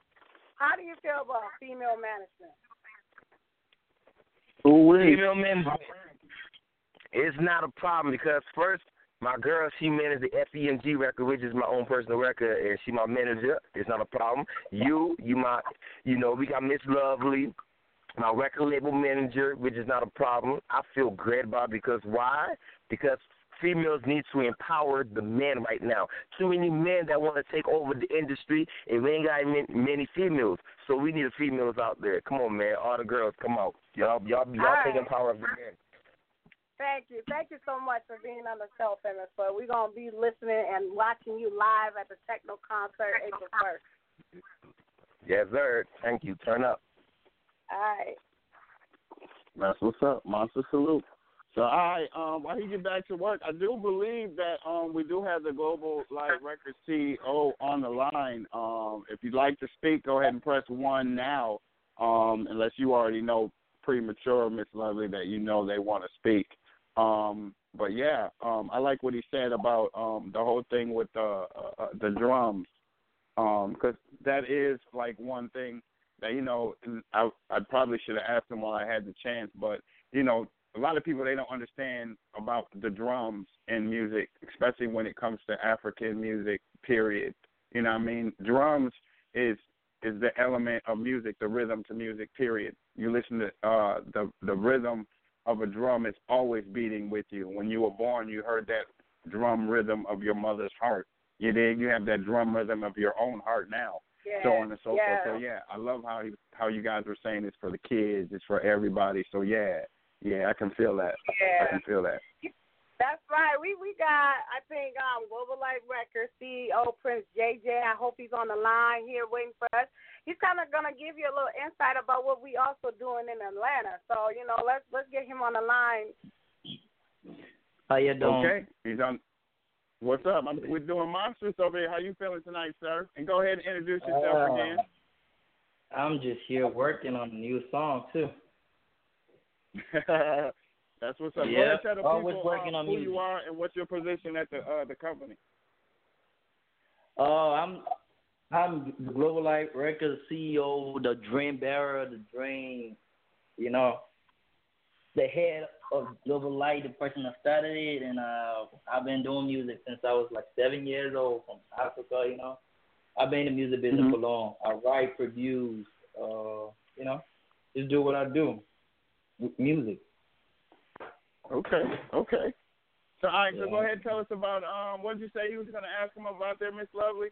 How do you feel about female management? Female management. It's not a problem because first, my girl, she managed the F E M G record, which is my own personal record, and she my manager. It's not a problem. You, you my, you know, we got Miss Lovely, my record label manager, which is not a problem. I feel great about it because why? Because females need to empower the men right now. Too many men that want to take over the industry, and we ain't got many females. So we need the females out there. Come on, man. All the girls, come out. Y'all, y'all, y'all All taking right. power of the men. Thank you. Thank you so much for being on the show, Famous Cliff. We're going to be listening and watching you live at the techno concert April first. Yes, sir. Thank you. Turn up. All right. That's what's up. Monster salute. So, all right, um, while he get back to work, I do believe that um, we do have the Global Live Records C E O on the line. Um, if you'd like to speak, go ahead and press one now, um, unless you already know premature, Miss Lovely, that you know they want to speak. Um, but, yeah, um, I like what he said about um, the whole thing with the, uh, the drums, because um, that is, like, one thing that, you know, I, I probably should have asked him while I had the chance, but, you know, a lot of people, they don't understand about the drums in music, especially when it comes to African music, period. You know what I mean? Drums is is the element of music, the rhythm to music, period. You listen to uh, the the rhythm of a drum is always beating with you. When you were born, you heard that drum rhythm of your mother's heart. You did. You have that drum rhythm of your own heart now. Yeah. So on and so Yeah. forth. So, yeah, I love how he, how you guys were saying it's for the kids, it's for everybody. So, yeah. Yeah, I can feel that. Yeah. I can feel that. That's right. We we got, I think, um, Global Life Records C E O Prince J J. I hope he's on the line here waiting for us. He's kind of going to give you a little insight about what we also doing in Atlanta. So, you know, let's let's get him on the line. How you doing? Okay. He's on. What's up? I'm, we're doing Monsters over here. How you feeling tonight, sir? And go ahead and introduce yourself Uh, again. I'm just here working on a new song, too. That's what's up. Yeah, Go ahead and tell the always people working uh, on who music. you are and what's your position at the uh, the company. Oh, I'm I'm the Global Light Records C E O, the Dream Bearer, the Dream, you know, the head of Global Light, the person that started it, and uh, I've been doing music since I was like seven years old from Africa, you know. I've been in the music business Mhm. for long. I write, produce, uh, you know, just do what I do with music. Okay, okay. So, all right, so Yeah. go ahead and tell us about, um, what did you say you was going to ask them about there, Miss Lovely?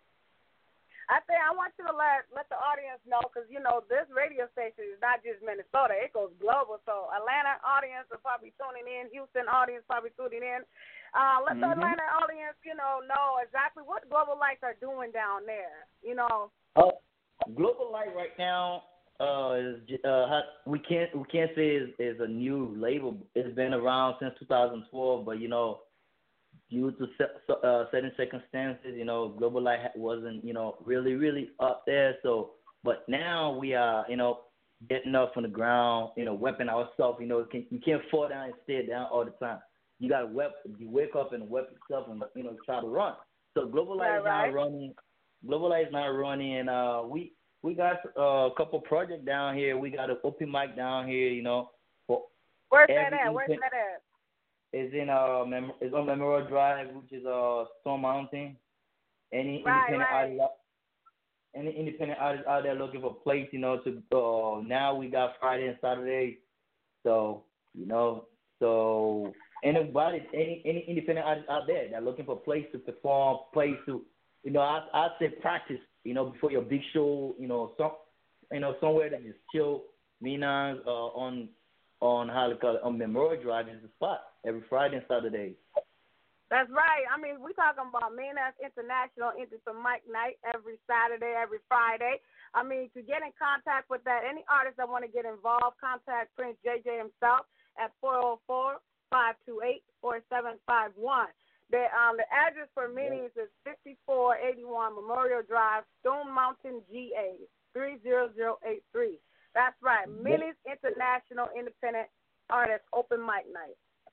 I think I want you to let let the audience know, because, you know, this radio station is not just Minnesota. It goes global. So Atlanta audience are probably tuning in. Houston audience probably tuning in. Uh, let the Mhm. Atlanta audience, you know, know exactly what Global Lights are doing down there, you know. Uh, Global Light right now uh, is j- uh, ha- we can't we can't say is is a new label. It's been around since two thousand twelve, but you know, due to se- so- uh, certain circumstances, you know, Global Light ha- wasn't you know really really up there. So, but now we are you know getting up from the ground, you know, weaping ourselves. You know, can, you can't fall down and stay down all the time. You got to wep- you wake up and whip yourself and you know try to run. So Global Light Right, is right. not running. Global Light is not running, and uh, we we got uh, a couple projects down here. We got an open mic down here, you know. For Where's every that at? Where's independent- that at? It's in uh, Mem- it's on Memorial Drive, which is uh Stone Mountain. Any Right, independent right. artist, out- any independent artist out there looking for a place, you know, to uh, now we got Friday and Saturday, so you know, so anybody, any any independent artist out there that looking for a place to perform, place to, you know, I I say practice, you know, before your big show, you know, some, you know, somewhere that just chill, Minas uh, on on how to call it, on Memorial Drive is the spot every Friday and Saturday. That's right. I mean, we talking about Minas International into some Mike Night every Saturday, every Friday. I mean, to get in contact with that, any artist that want to get involved, contact Prince J J himself at four oh four, five two eight, four seven five one. The um the address for Minis is fifty-four eighty-one Memorial Drive, Stone Mountain, G A three zero zero eight three. That's right. Minis International Independent Artist Open Mic Night.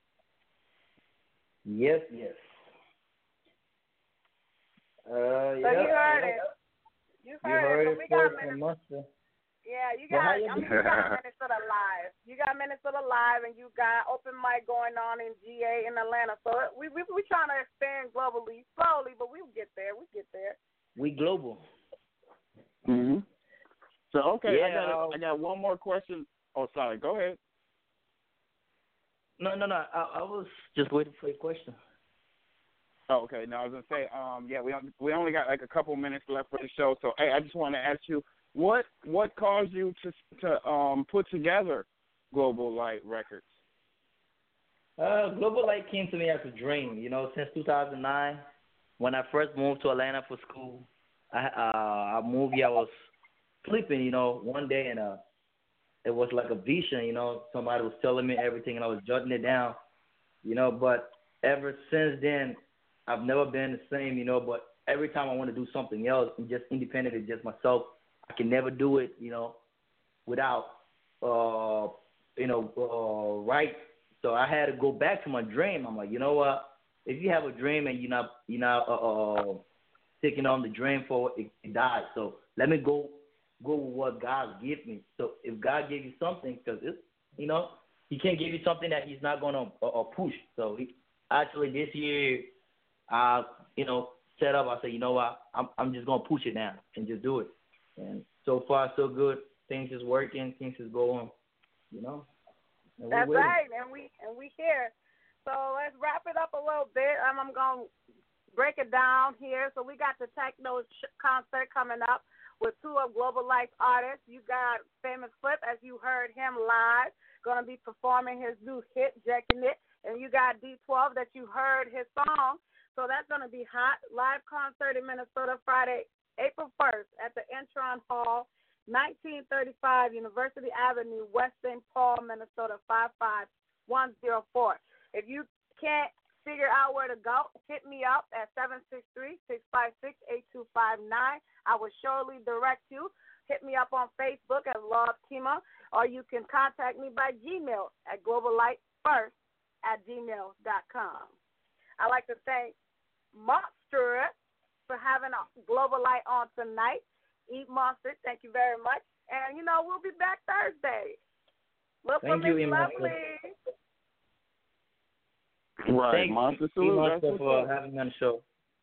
Yes, yes. Uh, So yeah, you heard yeah. it. You You heard, heard it. it So we got first from Minnesota. Munster. Yeah, you Well, got. how you I mean, do- you got Minnesota Live. You got Minnesota Live, and you got open mic going on in G A in Atlanta. So we we we trying to expand globally, slowly, but we get there. We get there. We global. Mhm. So okay, I Yeah, got a, uh, I got one more question. Oh, sorry. Go ahead. No, no, no. I, I was just waiting for your question. Oh, okay. No, I was gonna say, um, yeah, we on- we only got like a couple minutes left for the show, so hey, I just want to ask you, what what caused you to to um put together Global Light Records? Uh, Global Light came to me as a dream. You know, since two thousand nine, when I first moved to Atlanta for school, I uh, I moved here. I was sleeping, you know, one day, and uh, it was like a vision. You know, somebody was telling me everything, and I was jotting it down. You know, but ever since then, I've never been the same. You know, but every time I want to do something else, and just independently, just myself, I can never do it. You know, without uh, you know, uh, right. So I had to go back to my dream. I'm like, you know what? If you have a dream and you're not, you're not uh, uh, taking on the dream for it, it dies. So let me go, go with what God gives me. So if God gave you something, because it's, you know, He can't give you something that He's not gonna uh, uh, push. So he, actually, this year, I, you know, set up. I said, you know what? I'm, I'm just gonna push it now and just do it. And so far, so good. Things is working. Things is going. You know. And we That's waiting. right, and we and we here. So let's wrap it up a little bit. Um, I'm gonna break it down here. So we got the Techno sh- concert coming up with two of Global Life artists. You got Famous Flip, as you heard him live, gonna be performing his new hit, Jacking It, and you got D twelve that you heard his song. So that's gonna be hot. Live concert in Minnesota Friday, April first at the Entron Hall, nineteen thirty-five University Avenue, West Saint Paul, Minnesota five five one zero four. If you can't figure out where to go, hit me up at seven six three, six five six, eight two five nine. I will surely direct you. Hit me up on Facebook at Love Kima, or you can contact me by Gmail at globallightfirst at gmail dot com. I'd like to thank Monster for having a Global Light on tonight. Eat Monster, thank you very much. And, you know, we'll be back Thursday. Look Thank for you, Miss E. Lovely. Right, Thank Monster you, Salute. Monster, That's for what's up. having me on the show.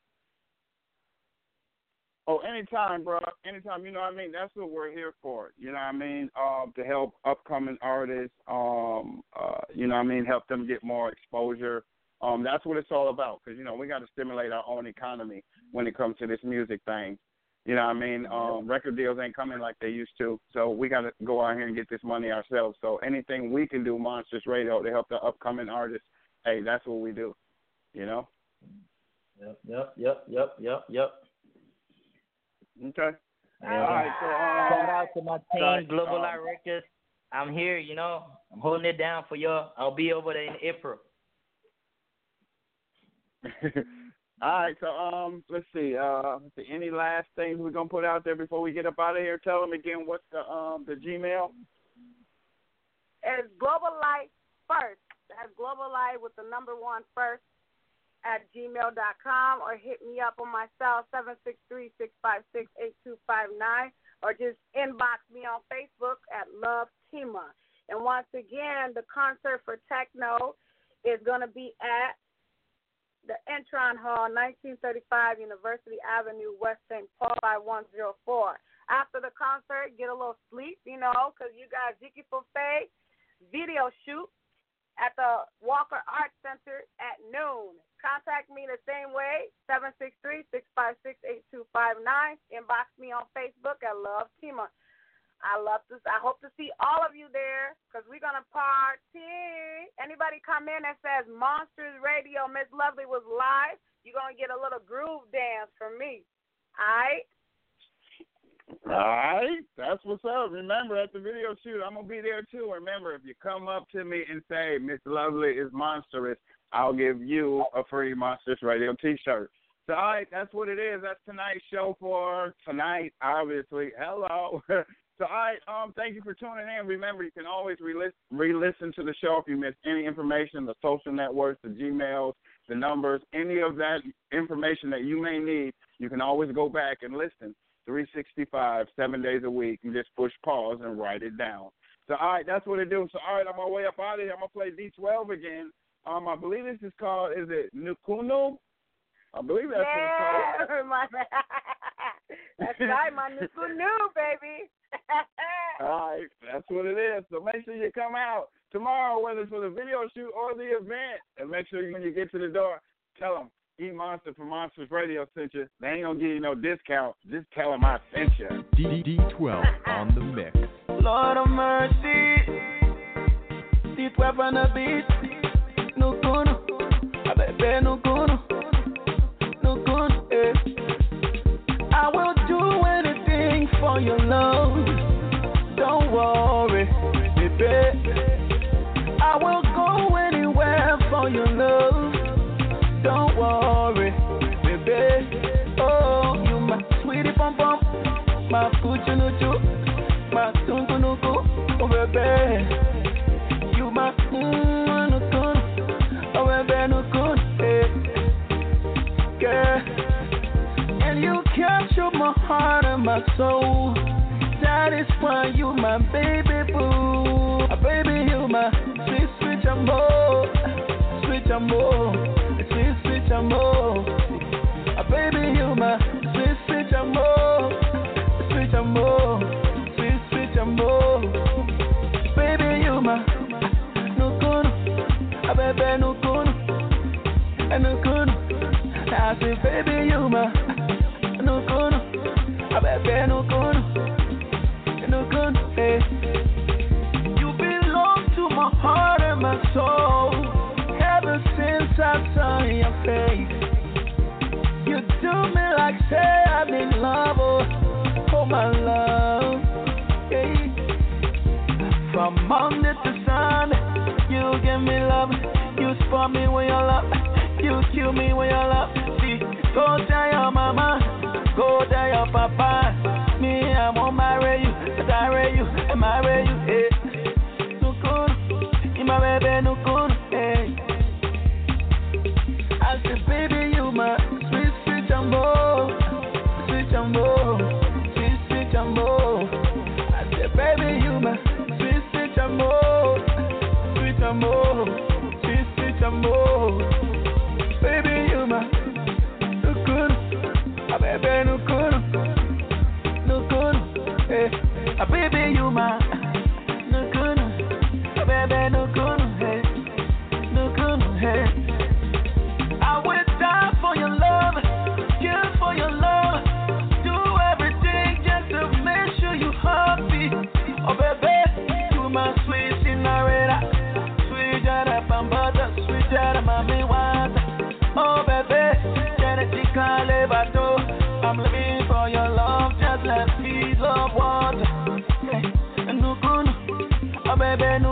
Oh, anytime, bro. Anytime. You know what I mean? That's what we're here for. You know what I mean? Um, to help upcoming artists, um, uh, you know what I mean? Help them get more exposure. Um, that's what it's all about because, you know, we got to stimulate our own economy when it comes to this music thing. You know what I mean? Um, record deals ain't coming like they used to, so we got to go out here and get this money ourselves. So anything we can do, Monsters Radio, to help the upcoming artists, hey, that's what we do, you know? Yep, yep, yep, yep, yep, yep. Okay. Yeah. All right, so, um, shout out to my team, sorry, Global um, Light Records. I'm here, you know. I'm holding it down for y'all. I'll be over there in April. All right, so um, let's see. Uh, let's see. Any last things we're gonna put out there before we get up out of here? Tell them again what's the um the Gmail. It's Global Light First. That's Global Light with the number one first at gmail dot com, or hit me up on my cell seven six three, six five six, eight two five nine, or just inbox me on Facebook at Love Tima. And once again, the concert for Techno is going to be at the Entron Hall, nineteen thirty-five University Avenue, West Saint Paul, five one zero four. After the concert, get a little sleep, you know, because you got Ziki Buffet video shoot at the Walker Arts Center at noon. Contact me the same way, seven six three, six five six, eight two five nine. Inbox me on Facebook at Love Tima. I love this. I hope to see all of you there because we're going to party. Anybody come in that says Monsters Radio, Miss Lovely was live, you're going to get a little groove dance from me. All right? All right, that's what's up. Remember, at the video shoot, I'm going to be there too. Remember, if you come up to me and say, Miss Lovely is monstrous, I'll give you a free Monsters Radio t-shirt. So, all right, that's what it is. That's tonight's show for tonight, obviously. Hello. So, all right, um, thank you for tuning in. Remember, you can always re-listen, re-listen to the show if you missed any information, the social networks, the Gmails, the numbers, any of that information that you may need. You can always go back and listen three sixty-five, seven days a week, and just push pause and write it down. So, all right, that's what it do. So, all right, on my way up out of here, I'm going to play D twelve again. Um, I believe this is called, is it Nukunu? I believe that's yeah, what it's called. My, that's right, my Nukunu, baby. All right, that's what it is. So make sure you come out tomorrow, whether it's for the video shoot or the event, and make sure when you get to the door, tell them E Monster from Monsters Radio sent you. They ain't gonna give you no discount. Just tell them I sent you. D D twelve on the mix. Lord of mercy, D twelve on the beat. No kuno, I bet no kuno, no kuno. Eh. I will do anything for your love. Don't worry, baby. I will go anywhere for your love. Don't worry, baby. Oh, you my sweetie pom pom, my kuchunuchu, my tunkunuku, oh baby. You my mm nukun, oh baby nukun, eh, girl. And you capture my heart and my soul. That is why you my baby boo. A baby, you my sweet, sweet jumbo, sweet jumbo, sweet, sweet jumbo. A baby, you my sweet, sweet jumbo, sweet jumbo, sweet, sweet jumbo. Baby, you my nukunu, a baby nukunu, a nukunu. I say, baby, you my nukunu, a baby nukunu. You belong to my heart and my soul. Ever since I saw your face, you do me like say I'm in love. Oh, oh my love. Hey. From Monday to Sunday, you give me love. You spot me with your love. You kill me with your love. See, go tell your mama, go tell your papa. Me, I'm gonna marry you. Marry you, marry you, eh. Nukunu, you my baby, nukunu, eh. I said, baby, you my sweet, sweet jumbo. amor, sweet, sweet amor. Baby, you my Nukunu, a baby Nukunu, Nukunu, hey. A baby, you my Nukunu, a baby Nukunu, hey, Nukunu, hey. I will die for your love, kill for your love, do everything just to make sure you happy. Oh baby, you my sweet Cinderella, sweet jada bambata, sweet jada mami wata. Oh baby, genetica levato, I'm living for your love, just like peace of water. Hey, Nukunu, oh baby,